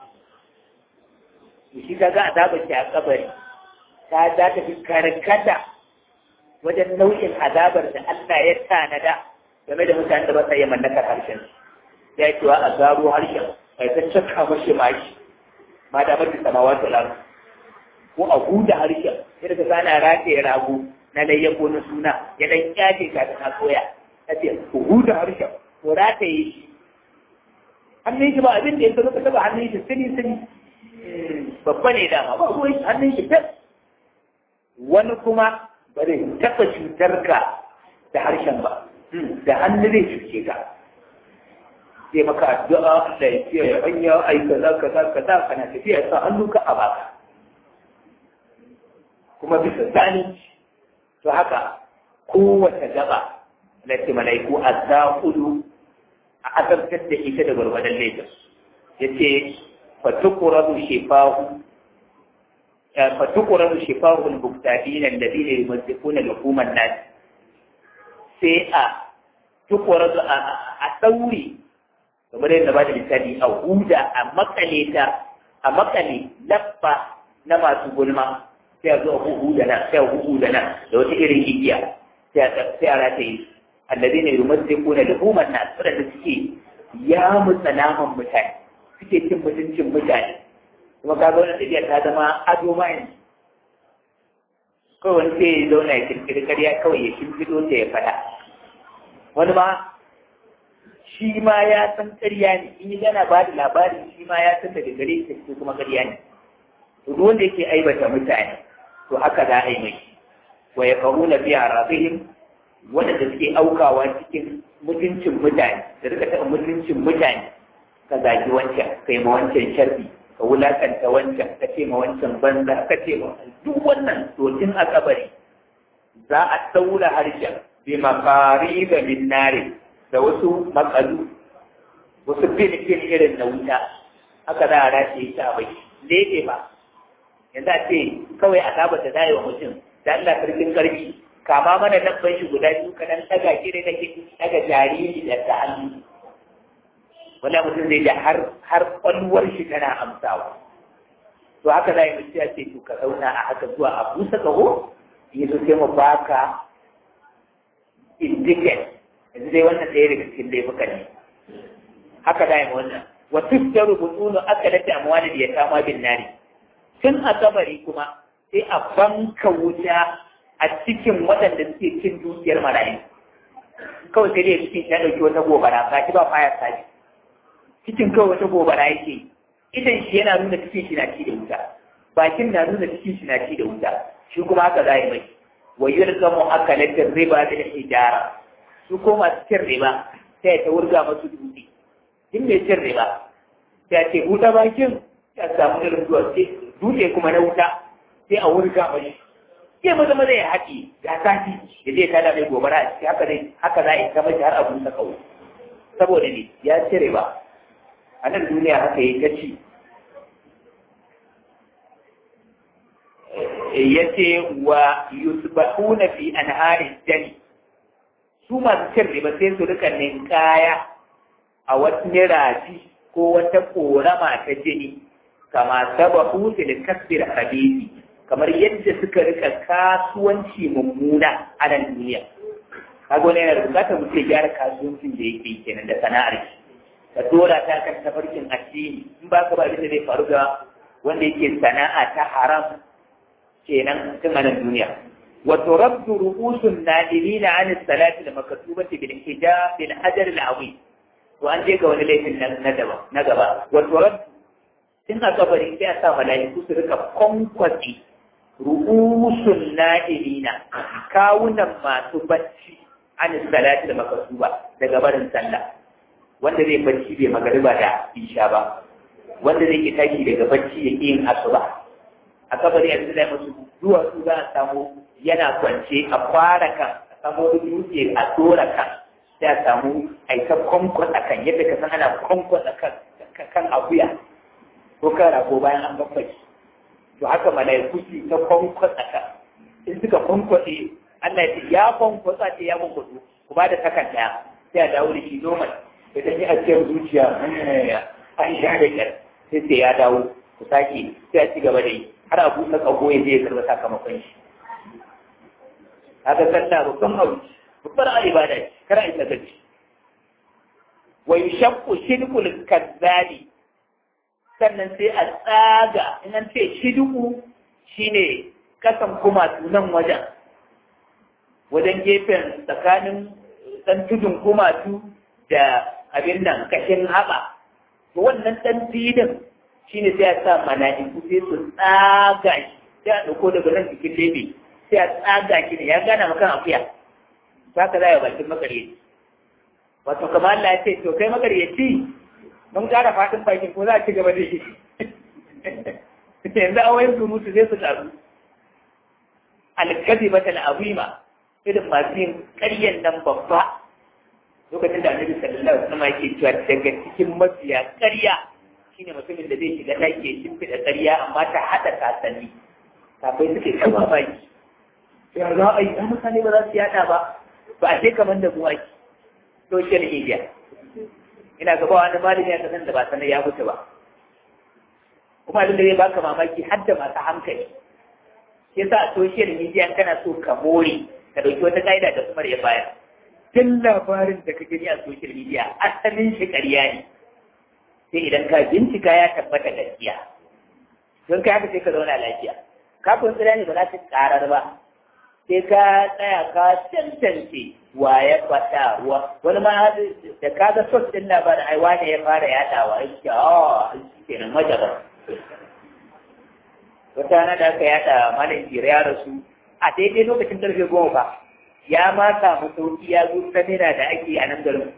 shi kaga azabar shi a kabari ta za ta fi karkata wajen nau'in azabar da Allah ya tanada game da mutanen da ba sa yi mallakar harshen su ya cewa a zaro harshen kai ta cakka mashi mashi ma da mafi samawa ta laru ko a huda harshen sai daga sana rataye rago na layyan ko na suna ya dan kyace ka ta koya ta ce ku huda harshen ko rataye shi hannun shi ba abin da ya zo ka taba hannun shi sini babba ne dama ba ruwan hannun shi tas wani kuma ba zai taɓa cutar ka da harshen ba da hannu zai cuce ka sai maka addu'a da ya ce ya hanya ai kaza kana tafiya sa hannu ka a baka kuma bisa zalunci to haka kowace gaba lati malaiku azzaqulu a azabtar da ita da gwargwadon laifin yace فتقرض شفاه المبتدئين الذين يمزقون لحوم الناس sai a tukwarazu a ɗauri kamar yadda ba da misali a huda a makale labba na masu gulma sai a zo a huhu da nan sai a huhu da nan da wata irin igiya sai a rataye allazi ne yumazzikuna luhuman nas wadanda suke ya mutsa naman mutane suke cin mutuncin mutane kuma ka ga wannan tafiya ta zama ado ma yanzu kawai wani sai ya zauna ya kirkiri karya kawai ya shimfiɗo ta ya faɗa wani ma shi ma ya san karya ne in yi gana ba da labari shi ma ya san daga gare shi ko kuma karya ne to duk wanda yake aibata mutane to haka za a yi mai wa ya faru na biya rabihim wanda suke aukawa cikin mutuncin mutane da rika taɓa mutuncin mutane ka zagi wancan kai ma wancan sharri ka wulakanta wancan ka ce ma wancan banza ka ce ma duk wannan dokin a kabari za a saura harshen bi makari da min nare da wasu makalu wasu fin irin na wuta haka za a rashe shi a bai lebe ba yanzu a ce kawai azabar da zai wa mutum da Allah sarkin karfi kama mana dabban shi guda biyu kadan daga shi da kake daga jariri da ta hannu wala mutum zai da har kwalwar shi tana amsawa to haka zai mutum ya ce to ka zauna a haka zuwa a busa kaho yanzu sai mu baka indiket yanzu dai wannan ɗaya daga cikin laifuka ne haka da yin wannan wa tuftaru butunu akalati amwali da yatama bin nari tun a kabari kuma sai a banka wuta a cikin waɗanda suke cin dukiyar marayu kawai sai dai cikin ya ɗauki wata gobara ga shi ba fayar saji cikin kawai wata gobara yake idan shi yana nuna cikin shi na ci da wuta bakin na nuna cikin shi na ci da wuta shi kuma haka za yi mai wa yulzamu akalatin riba da hijara su ko masu cin riba sai ta wurga masu dutse in mai cin riba sai ce wuta bakin ya samu irin zuwa ce dutse kuma na wuta sai a wurga mai sai maza maza ya haƙi ga sati da zai tada mai gobara a ciki haka za a yi kama har abu ta kawo saboda ne ya ci riba a nan duniya haka yi ta ci ya ce wa yusbahuna fi anharin jani su masu cin riba sai su rika ninkaya a wani rafi ko wata korama ta jini kama sabahu fil kasbir hadisi kamar yadda suka rika kasuwanci mummuna a nan duniya kaga wani yana da bukatar mutum ya gyara kasuwancin da yake kenan da sana'ar shi ka dora ta kan tafarkin addini in ba ka ba abin da zai faru ga wanda yake sana'a ta haram kenan tun a nan duniya وترد رؤوس النادمين عن الصلاة المكتوبة بالحجاب بالحجر العظيم وأن ذيك ولله ندبا وترد إن قبري في أسا ملائكة سرك قنقتي رؤوس النادمين كاونا ما تبتشي عن الصلاة المكتوبة لقبر صلى wanda zai bacci bai magariba da isha ba wanda zai ki tashi daga bacci ya yin asuba a kabari yanzu da musu zuwa su za a samu yana kwance a fara kan a samu dutse a dora kan sai a samu aika kwankwas a kan yadda ka san ana kwankwas a kan akuya ko kan rago bayan an babbaci to haka malaiku su ta kwankwas a kan in suka kwankwase Allah ya kwankwasa ce ya kwankwaso ku ba da sakan daya sai a dawo da shi normal idan ya ajiyar zuciya an sha da kyar sai ya dawo ku sake sai a ci gaba da yi har a busa ƙaho ya je ya karɓa sakamakon shi haka sallah babban abu babbar ibada ce kar a yi sakaci wa yushaqqu shidqul kazzabi sannan sai a tsaga in an ce shidqu shine kasan kuma nan wajen gefen tsakanin dan tudun kumatu da abin nan kashin haɓa to wannan dan tidin shine sai a sa mala'iku sai su tsaga shi sai a ɗauko daga nan cikin lebe sai a tsaga shi ne ya gana makan akuya ta ka za a bakin makaryaci wato kamar Allah ya ce to kai makaryaci mun ƙara fatan bakin ko za a ci gaba da shi yanzu a wayan surutu sai su taru alkazi bata al'azima irin masu yin ƙaryan nan babba lokacin da annabi sallallahu alaihi wasallam yake cewa daga cikin mafiya ƙarya shine mutumin da zai shiga ɗaki ya shimfiɗa ƙarya amma ta haɗa kasanni kafin suke kama baki ya za a yi ɗan mutane ba za su yaɗa ba ba a ce kamar da buwa ki social media ina gaba wani malami ya kasan da ba sanar ya mutu ba kuma abin da zai baka mamaki har da masu hankali shi yasa a social media kana so ka more ka ɗauki wata ƙa'ida da Umar ya bayar duk labarin da ka gani a social media asalin shi ƙarya ne sai idan ka bincika ya tabbata gaskiya don kai haka sai ka zauna lafiya kafin tsira ne ba za ta karar ba sai ka tsaya ka tantance wa ya faɗa wani ma da ka ga sos ɗin labarin ai wani ya fara yaɗawa ya ce shi kenan majabar wata rana da aka yaɗa malam jira ya rasu a daidai lokacin ƙarfe 10 ba ya ma samu sauki ya zo samina da ake a nan garin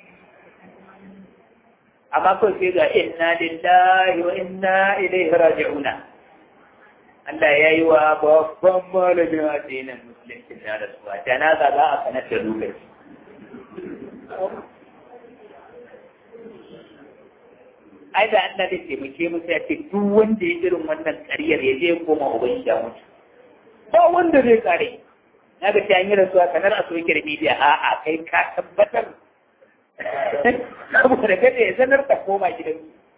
amma kawai sai ga inna lillahi wa inna ilaihi raji'una Allah ya yi wa babban malamin addinin musulunci na rasuwa janaza za a sanar da lokaci ai da Allah zai taimake mu sai ce duk wanda ya irin wannan ƙaryar ya je ya koma uban shi ya mutu ba wanda zai kare na ga ta yi rasuwa sanar a social media a'a kai ka tabbatar saboda kada ya sanar ta koma gidan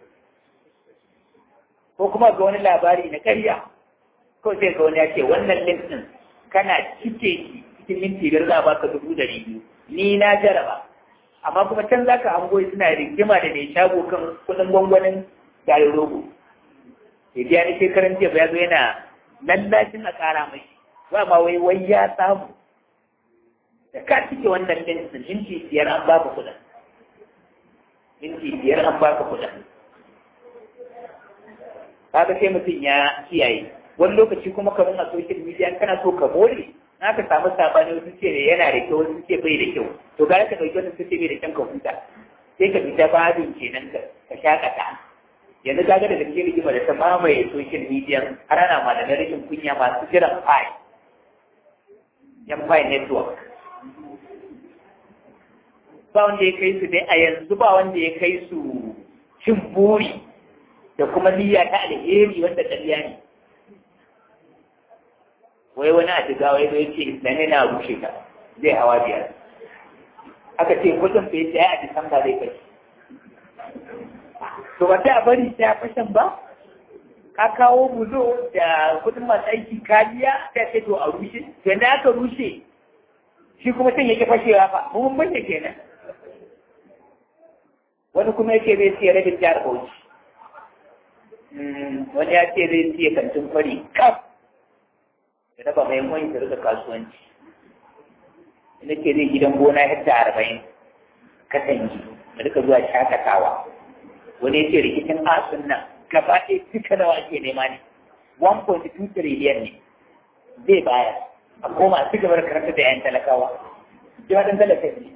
ko kuma ga wani labari na ƙarya ko sai ga wani ya ce wannan link din kana cike shi cikin minti biyar za a baka 200,000 ni na jaraba amma kuma can za ka hango suna rigima da mai shago kan kudin gwangwanin garin rogo ya biya ni shekaran jiya ba ya zo yana lallacin a ƙara mai ba ma wai ya samu da ka cike wannan linsin minti biyar an baka kudin minti biyar an baka kudin kaga sai mutum ya kiyaye wani lokaci kuma kamar a social media kana so ka more na ka samu sabani wasu ce yana da kyau wasu ce bai da kyau to gara ka dauki wannan su ce bai da kyan ka huta sai ka fita babin kenan ka shakata yanzu ka ga da take rigima da ta mamaye social media har ana malamai rashin kunya masu jiran yan pi network ba wanda ya kai su dai a yanzu ba wanda ya kai su cin buri da kuma niyya ta alheri wanda ƙarya ne wai wani a jigawa ya ce islami na rushe ka zai hawa biyar aka ce kudin fa yace a disamba zai kai to ba sai a bari sai a fashin ba ka kawo buzo da kudin masu aiki kariya sai ce to a rushe to yanda aka rushe shi kuma sun yake fashewa fa mun bace kenan wani kuma yake zai siya rabin jihar Bauchi wani ya ce zai siya kantin kwari kaf da raba mai wani da rika kasuwanci ina ke zai gidan gona hekta 40 katangi da rika zuwa shakatawa wani ya ce rikicin asun nan gaba ɗaya duka nawa ake nema ne 1.2 trillion ne zai baya a koma a cigaba da karanta da yan talakawa ji waɗin talaka ne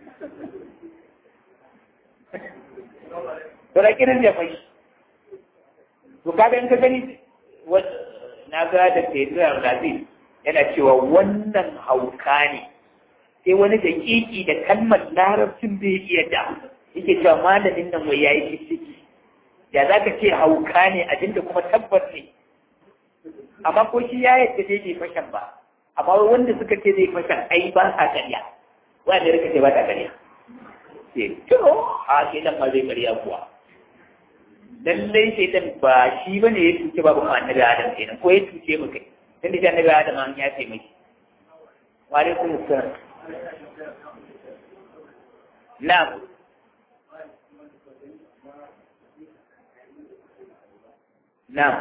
to da kirin da fai to kaga in ka gani na ga da Pedro Brazil yana cewa wannan hauka ne sai wani da kiki da kalmar larabcin bai iya da yake cewa malamin nan wai yayi shishiki ya za ka ce hauka ne a jinda kuma tabbas ne amma ko shi ya yadda dai bai fashan ba amma wanda suka ce zai fashan ai ba sa ƙarya wanda rika ce ba ta ƙarya sai to a ke nan ma zai ƙarya kuwa lallai shaitan ba shi bane ya tuce babu ma annabi Adam kenan ko ya tuce mu kai dan da annabi Adam an ya ce mai wa alaikum assalam na'am na'am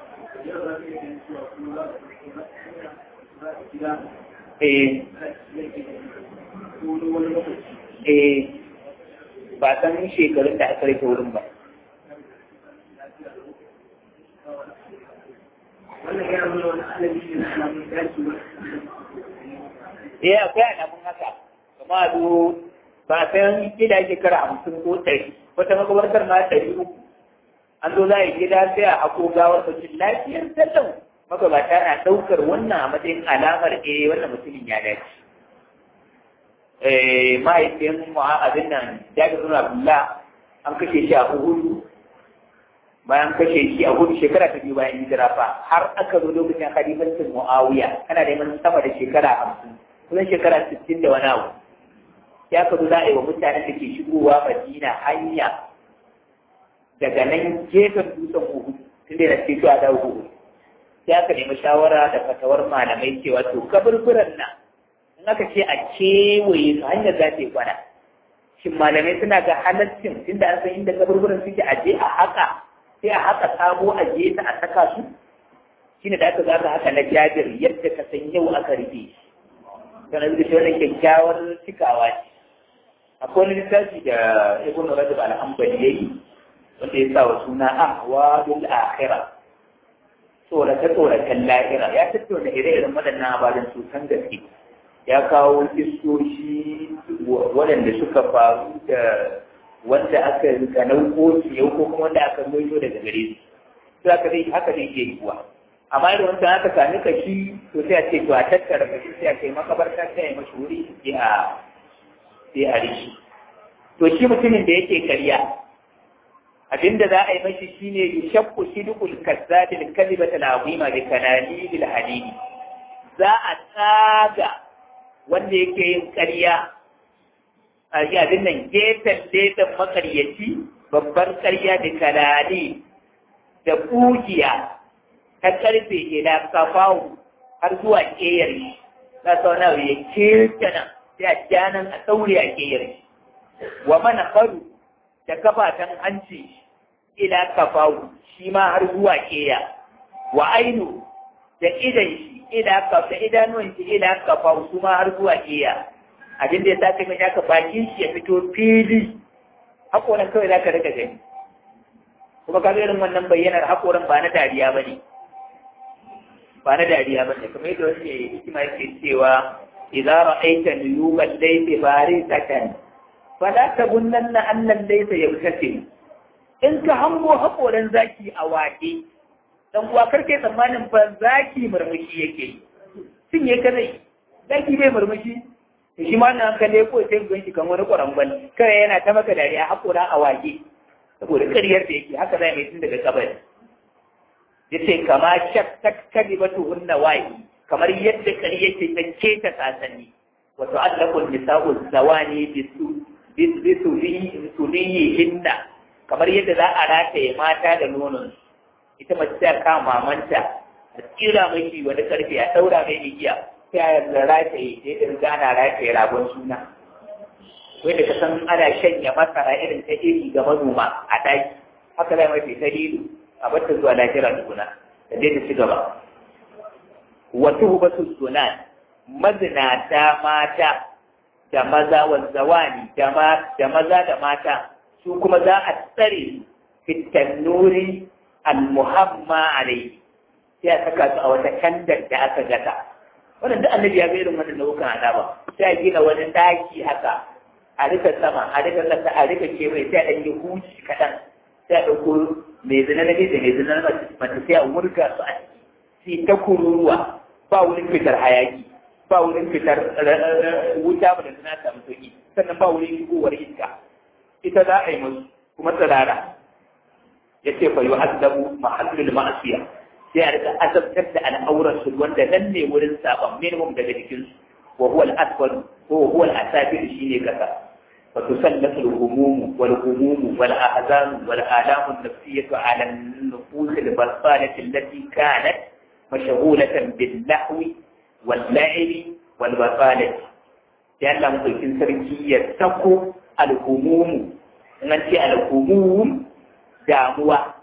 ba san shekarun da aka rike wurin ba akwai alamun haka kuma zo ba san gida shekara 50 ko 100 wata makabartar ma 300 an zo za a yi gida sai a hako gawar mutum lafiyar tallau magabata na ɗaukar wannan a matsayin alamar wannan mutumin ya dace mahaifin abin nan jabir bin abdullah an kashe shi a uhudu bayan kashe shi a hudu shekara ta biyu bayan hijira fa har aka zo lokacin khalifancin muawiya ana neman sama da shekara 50 kusan shekara 60 da wani abu ya ka zo za a yi wa mutanen da ke shigowa madina hanya daga nan gefen dutsen uhudu tun da yana cewa da uhudu sai aka nemi shawara da fatawar malamai cewa to kaburburan nan in aka ce a kewaye su hanyar za ta yi kwana shin malamai suna ga halaccin tunda an san inda kaburburan suke a je a haka sai a haka sabo a je ta a saka su shine da aka zaka haka na jabir yadda ka san yau aka rufe shi sannan da shi wannan kyakkyawar cikawa ce akwai wani littafi da ibn rajab al-hanbali yayi wanda ya sa wa suna ahwadul akhirah tsorace-tsoracen lahira ya tattauna ire-iren waɗannan abadan sosan gaske ya kawo kistoshi waɗanda suka faru da wanda aka rika nauko su yau ko kuma wanda aka noito daga gare su haka zai ke yiwuwa amma idan wanda aka sami kashi to sai a ce to a tattara kashi sai a kai makabarta sai a yi mashi wuri sai a rishi to shi mutumin da yake karya abinda za a yi mashi shine yushakku sidqul kazzabil kadhibata al-azima bi kanalil al-hadid za a tsaga wanda yake yin ƙarya a abin nan gefen ledan makaryaci babbar ƙarya da kanali da ƙugiya ta karfe ila kafawu har zuwa ƙeyar shi za su wani abu ya kirta nan sai a janan a ɗaure a ƙeyar shi wa mana faru da kafatan hanci ila kafawu shi ma har zuwa ƙeya wa ainu da idan shi ila kafa idanuwan shi ila kafawu su ma har zuwa ƙeya abin da ya sa kai mai aka bakin shi ya fito fili haƙoran kawai za ka rika gani kuma ka irin wannan bayyanar haƙoran ba na dariya ba ne ba na dariya ba ne kamar yadda wasu ya yi hikima yake cewa idza ra'aita nuyuban laysa barisatan fala tabunnanna annan laysa yabtasim in ka hango haƙoran zaki a waƙe dan uwa karkai tsammanin fa zaki murmushi yake shin ya kanai zaki bai murmushi shi ma nan ka leko sai gan shi kamar wani ƙwarangwal kai yana ta maka dariya haƙora a waƙe saboda ƙaryar da yake haka zai mai tun daga kabari yace kama shakkat kalibatu hunna wahi kamar yadda ƙarya ce ta keta sasanni wa tu'allaqu nisa'u zawani hinna kamar yadda za a rataye mata da nonon ita mace ta kama mamanta a tsira mai wani karfe a daura mai igiya sai a rataye sai da riga ana rataye ragon suna wai da kasan ana shanya masara irin ta iri ga manoma a daki haka zai mafi dalilu a bata zuwa lafiya tukuna da dai ta ci gaba wata hubatu sunan mazinata mata da maza wa zawani da maza da mata su kuma za a tsare fitannuri al-muhamma alai sai a saka su a wata kandar da aka gata wannan duk annabi ya ga irin wannan nau'ukan azaba sai a gina wani daki haka a rika sama a rika kasa a rika kewaye sai a ɗan yi huci kaɗan sai a ɗauko mai zina na da mai zina na mace sai a wurga su a ciki ta kururuwa ba wurin fitar hayaki ba wurin fitar wuta ba da suna samu sauki sannan ba wurin shigowar iska ita za a yi musu kuma tsirara ya ce fa yi azabu mahallul ma'asiya sai a rika azabtar da al'aurar su wanda nan ne wurin saban minimum daga jikinsu wa huwa al-asfal ko huwa al-asafil shine kasa fa tusallatu al-humum wal humum wal ahzan wal alam an-nafsiyyah ala an-nufus al-basalah allati kanat mashghulatan bil lahwi wal la'ibi wal basalah ya Allah mutum sarki ya sako al-humum nan ce al-humum damuwa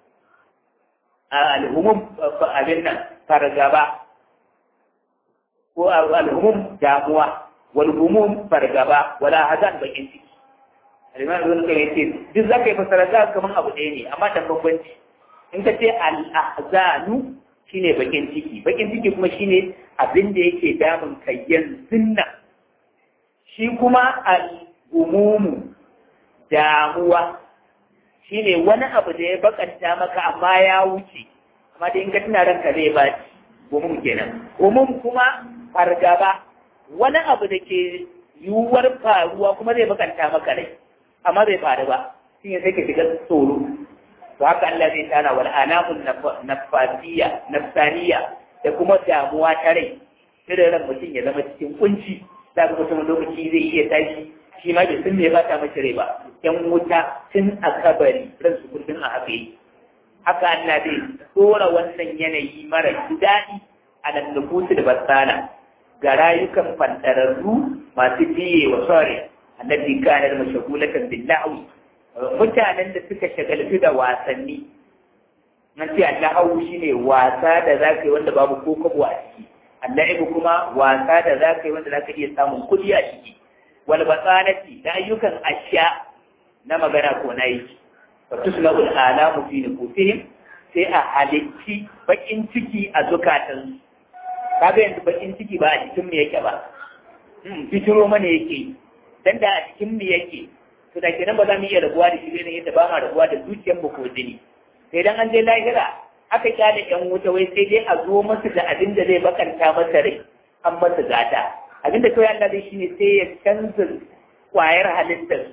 al-humum abin nan fargaba ko al-humum damuwa wal humum fargaba wala hazan bakin ciki al-imam ibn qayyim yace duk zaka yi fasara za kaman abu ɗaya ne amma da bambanci in ka ce al-ahzanu shine bakin ciki kuma shine abin da yake damun kai yanzu nan shi kuma al-humum damuwa shine wani abu da ya bakanta maka amma ya wuce amma da in ka tuna ranka zai ba umum kenan umum kuma fargaba wani abu da ke yiwuwar faruwa kuma zai bakanta maka rai amma zai faru ba shine sai ka shiga tsoro to haka Allah zai tana wal anamun nafsaniya da kuma damuwa ta rai sai ran mutum ya zama cikin kunci da mutum lokaci zai iya tashi shi ma bai san me ba ta mace rai ba yan wuta tun a kabari ran su kullun a haka yi haka Allah zai tsora wannan yanayi mara daɗi a nan nufusu da basala ga rayukan fantararru masu biye wa sore annabi kana da mashagulatan billahi mutanen da suka shagaltu da wasanni nan ce Allahu shine wasa da zaka yi wanda babu ko kabo a ciki Allahu kuma wasa da zaka yi wanda zaka iya samun kudi a ciki wal basanati da ayyukan asya na magana ko nayi fa tuslahu al-alamu fi nufusihim sai a halicci bakin ciki a zukatan kaga yanzu bakin ciki ba a cikin mu yake ba fitiro mana yake dan da a cikin mu yake to da kenan ba za mu iya rabuwa da shi ne yadda ba ma rabuwa da zuciyar mu ko jini sai dan an je lahira aka kyale yan wuta wai sai dai a zo masa da abin da zai bakanta masa rai an masa gata abin da kawai Allah zai shine sai ya canza kwayar halittar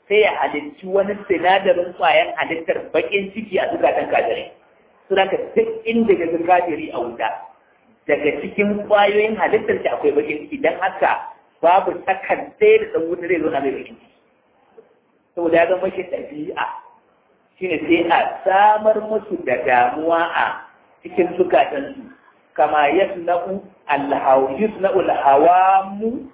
sai ya halicci wani sinadarin kwayan halittar bakin ciki a zukatan kafirai suna ka duk inda ga kafiri a wuta daga cikin kwayoyin halittar shi akwai bakin ciki don haka babu sakan ɗaya da ɗan wuta zai zo na mai bakin ciki saboda ya zama shi ɗabi'a shine sai a samar musu da damuwa a cikin zukatansu kama yasna'u al-hawamu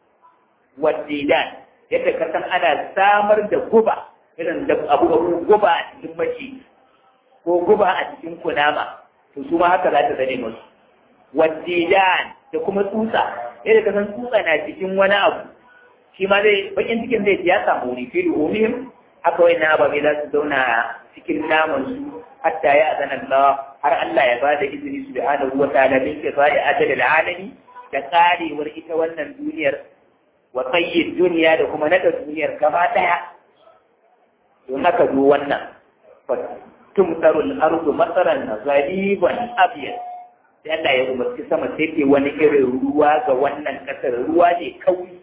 wadidan yadda ka san ana samar da guba irin da abu guba a cikin mace ko guba a cikin kunama to su ma haka za ta zane musu wadidan da kuma tsutsa yadda ka san tsutsa na cikin wani abu shi ma zai bakin cikin zai ya samu wuri fi umihim haka wai na ababe za su zauna cikin naman su hatta ya azana Allah har Allah ya bada izini subhanahu wa ta'ala bin kifaya adal alami da karewar ita wannan duniyar wa qayyid duniya da kuma nada duniyar gaba daya don haka zo wannan tumtarul ardu masaran zaliban abyad sai Allah ya umarci sama sai ke wani irin ruwa ga wannan kasar ruwa ne kauri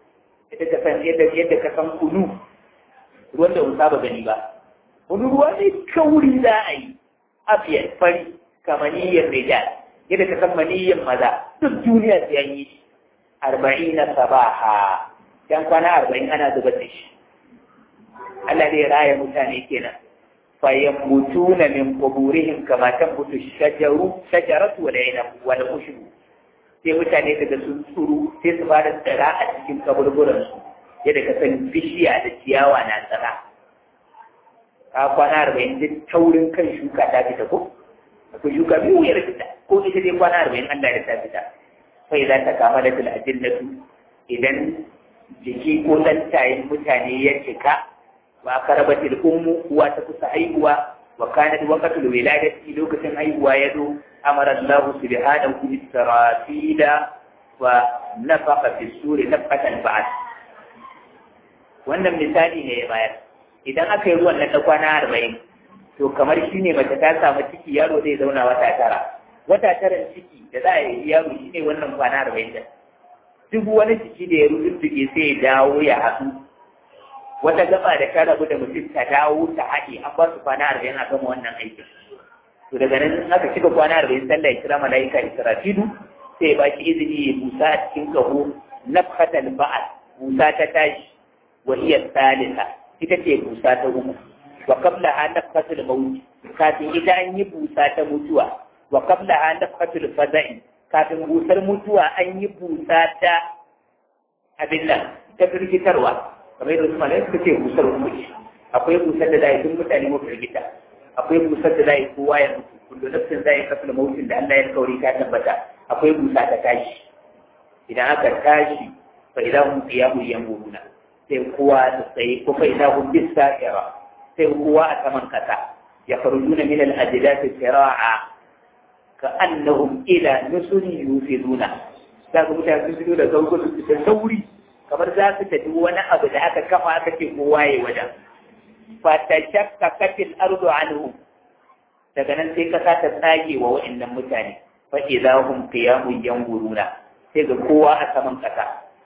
yadda ka san kunu ruwan da ba gani ba wani ruwa ne kauri za a yi afiyar fari kamaniyyar rijal yadda ka san maniyyar maza duk duniya sai an yi 40 sabaha dan kwana 40 ana zubar da shi Allah zai raya mutane kenan fayammutuna min quburihim kama tambutu shajaratu wal inab wal ushbu sai mutane daga sun tsuru sai su fara tsara a cikin kaburburan su yadda ka san bishiya da ciyawa na tsara ka kwana 40 duk taurin kan shuka ta fita ko akwai shuka biyu ya fita ko ita dai kwana 40 Allah ya ta fita sai za ta kama da aljannatu idan jiki ko tantayin mutane ya cika wa karabatil ummu uwa ta kusa haihuwa wa kanat waqtul wiladati lokacin haihuwa ya zo amara Allah subhanahu bisarafila wa nafaqa fi suri nafqatan ba'd wannan misali ne ya bayar idan aka yi ruwan na kwana 40 to kamar shine mace ta samu ciki yaro zai zauna wata taran ciki da za a yi yaro shine wannan kwana 40 duk wani ciki da ya rubuttuke sai ya dawo ya haɗu wata gaba da ta rabu da mutum ta dawo ta haɗe an ba su kwana 40 a gama wannan aikin to daga nan in aka cika kwana 40 sallah ya kira mala'ika Israfilu sai ya ba shi izini ya busa a cikin kaho nafhatal ba'al busa ta tashi wa hiya salisa ita ce busa ta uku wa qablaha nafhatul maut kafin ita an yi busa ta mutuwa wa qablaha nafhatul faza'i kafin busar mutuwa an yi busa ta abin nan ta firgitarwa kamar yadda su malai suka ce busar mutu akwai busar da zai tun mutane mafi rigita akwai busar da zai kowa ya mutu kullu nafsin zai kafin mautin da Allah ya kauri ta tabbata akwai busa ta tashi idan aka tashi fa idan hum qiyamu yanburuna sai kowa ta tsaye ko fa idan hum bisaqira sai kowa a saman kasa ya farujuna min al-ajdath sira'a ka annahum ila nusuri yufiduna daga mutane sun fito da sauko su da sauri kamar za su tafi wani abu da aka kafa aka ce kowa ya wajen fata shakka kafin ardu anhu daga nan sai kasa ta tsage wa wa'annan mutane fa idza hum qiyamun yanzuruna sai ga kowa a saman kasa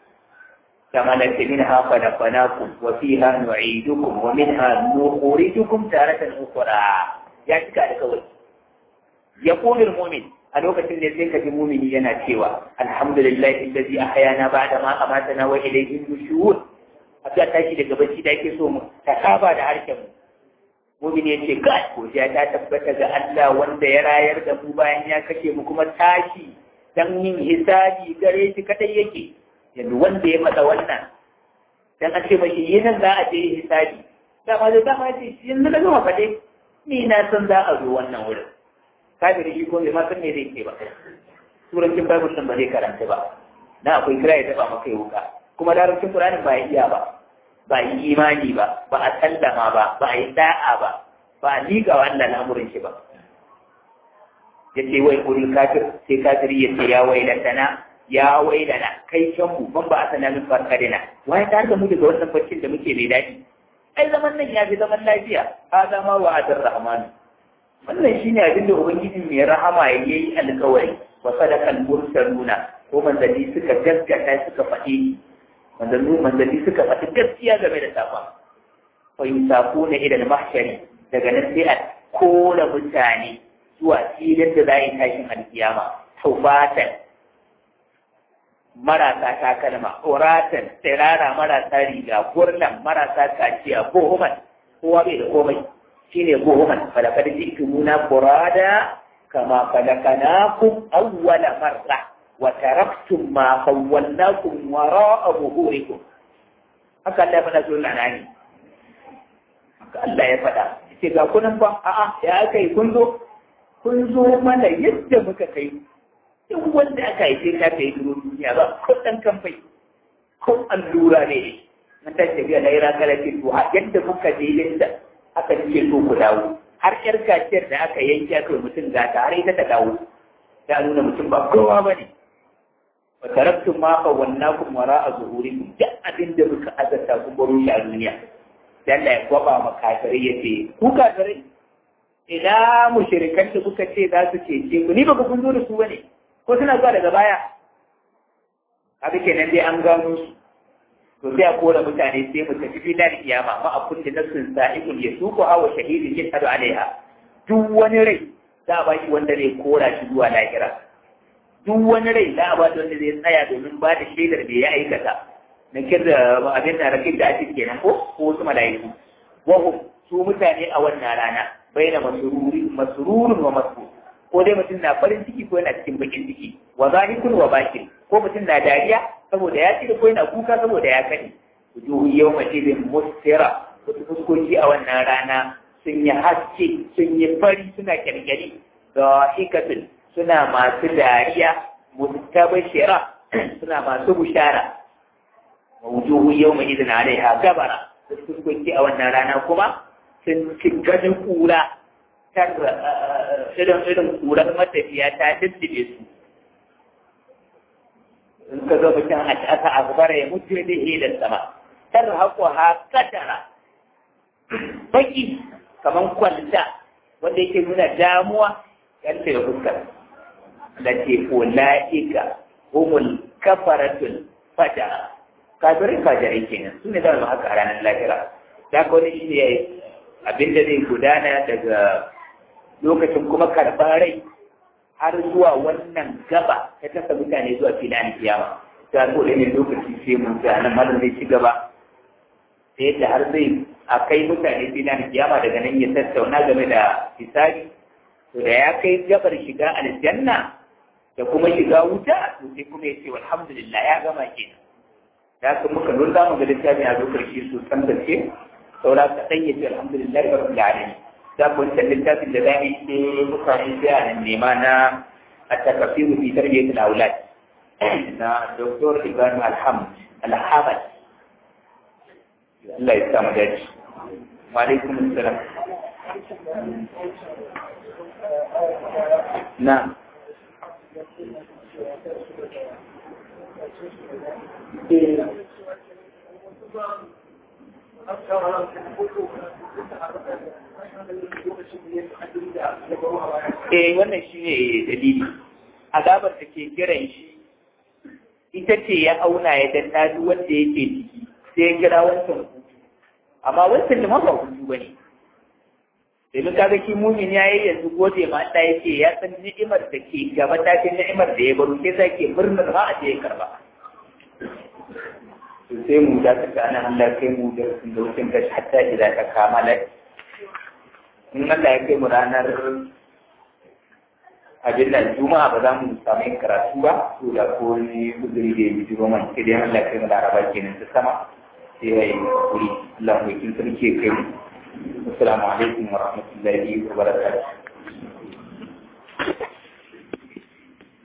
kama la minha khalaqnakum wa fiha nu'idukum wa minha nukhrijukum taratan ukhra ya cika da kawai yaqulul mu'min a lokacin da sai ka ji mumini yana cewa alhamdulillahi allazi ahyana ba'da ma amatana wa ilayhi nushur a ta tashi daga bacci da yake so mu ta saba da harshen mu mumini yace ga godiya ta tabbata ga Allah wanda ya rayar da mu bayan ya kashe mu kuma tashi dan yin hisabi gare shi kadai yake yanzu wanda ya faɗa wannan dan a ce mashi yin za a je hisabi dama ce yanzu na gama faɗe ni na san za a zo wannan wurin kafiri shi ko bai ma san me zai ce ba turancin bible din ba zai karanta ba na akwai kira ya taba maka wuka kuma larabcin qur'ani ba ya iya ba yi imani ba a sallama ba a yi da'a ba a liga wannan al'amurin shi ba yace wai kurin kafir sai kafiri yace ya wailana kai can mu ban ba a sana min farkadina wai ta da mu daga wannan baccin da muke mai daɗi ai zaman nan ya fi zaman lafiya hada ma wa'adur rahman wannan shine abin da ubangiji mai rahama ya yi alƙawari wa sadaqal mursaluna ko manzanni suka gaskata suka faɗi manzanni suka faɗi gaskiya game da safa fa yusaquna ila al-mahshari daga nan sai a kora mutane zuwa filin da za a yi tashin alkiyama tawbatan marasa takalma uratan tsirara marasa riga gurlan marasa kaciya buhuman kowa bai da komai shine buhuman falakad ji'tumuna furada kama khalaqnakum awwala marra wa taraktum ma khawwalnakum wara'a zuhurikum haka Allah ya faɗa sunan anani haka Allah ya faɗa ce ga kunan fa a'a ya kai kun zo mana yadda muka kai duk wanda aka haife ka kai duro duniya ba ko dan kamfai ko allura ne na tafiya laira kala ce to a yadda muka je yadda aka ce so ku dawo har yar kaciyar da aka yanke aka mutum ga ta har ita ta dawo ta nuna mutum ba kowa ba ne wa taraktum ma qawwannakum wara'a zuhurikum duk abin da muka azata ku baro shi a duniya dan Allah ya gwaba ma kafirai yace ku kafirai ina mushrikan da kuka ce za su cece ku ni ba ku kun zo da su bane ko suna zuwa daga baya haka kenan dai an gano su to sai a kora mutane sai mu tafi filar kiyama ma a kulli nafsin sa'ikun yasuqu hawa shahidin yashhadu alaiha duk wani rai za a baki wanda zai kora shi zuwa lahira duk wani rai za a baki wanda zai tsaya domin ba da shaidar da ya aikata na kirda abin da rakin da ake kenan ko wasu mala'iku wahum su mutane a wannan rana baina masrurun wa masrur ko dai mutum na farin ciki ko yana cikin bakin ciki wa zahikun wa bakin ko mutum na dariya saboda ya ci ko yana kuka saboda ya kani wujuhu yawma idin musfira wasu fuskoki a wannan rana sun yi haske sun yi fari suna kyalkyali da hikatun suna masu dariya mustabashira suna masu bushara wa wujuhu yawma idin alaiha gabara wasu fuskoki a wannan rana kuma sun ci gadin kura irin kurar matafiya ta diddide su in ka zo mutum a aka akbara ya mutu da hilin sama tar haƙo ha kadara baki kamar kwalta wanda yake nuna damuwa yadda ya fuskar da ke ula'ika humul kafaratul fajara kafirin fajarai kenan su ne zama haka a ranar lahira da ka wani shi ne abinda zai gudana daga lokacin kuma karɓar rai har zuwa wannan gaba ta kasa mutane zuwa filan kiyama ta zo da ne lokaci sai mun ga nan malam zai ci gaba sai yadda har zai a kai mutane filan kiyama daga nan ya tattauna game da hisabi to da ya kai gabar shiga aljanna da kuma shiga wuta to sai kuma ya ce alhamdulillah ya gama kenan da kuma muka lura mu ga littafin a lokaci su san da ce saura kaɗan ya ce alhamdulillah rabbil alamin za ku wancan littafin da za mu yi sai mutane sai a nan nema na a takafiru fi tarbiyyatul aulad na Dr. Ibrahim Alhamad Allah ya samu dace wa alaikum assalam na wannan shi ne dalili azabar da ke kiran shi ita ce ya auna ya danna duk wanda yake ciki sai ya kira wancan hutu amma wancan da ba hutu ba ne domin kaga shi mumin ya yi yanzu gode ma Allah yake ya san ni'imar da ke gaba ta ce ni'imar da ya baro sai ke murnar ma a je ya karba sai mu da ta ana Allah kai mu da lokacin da hatta idan ka kamala in Allah ya kai mu ranar abin da juma'a ba za mu samu yin karatu ba to da ko ne uzuri da ya bi man sai dai Allah ya kai mu laraba kenan ta sama sai ya yi kuri Allah mai kin sarki kai mu assalamu alaikum wa rahmatullahi wa barakatuh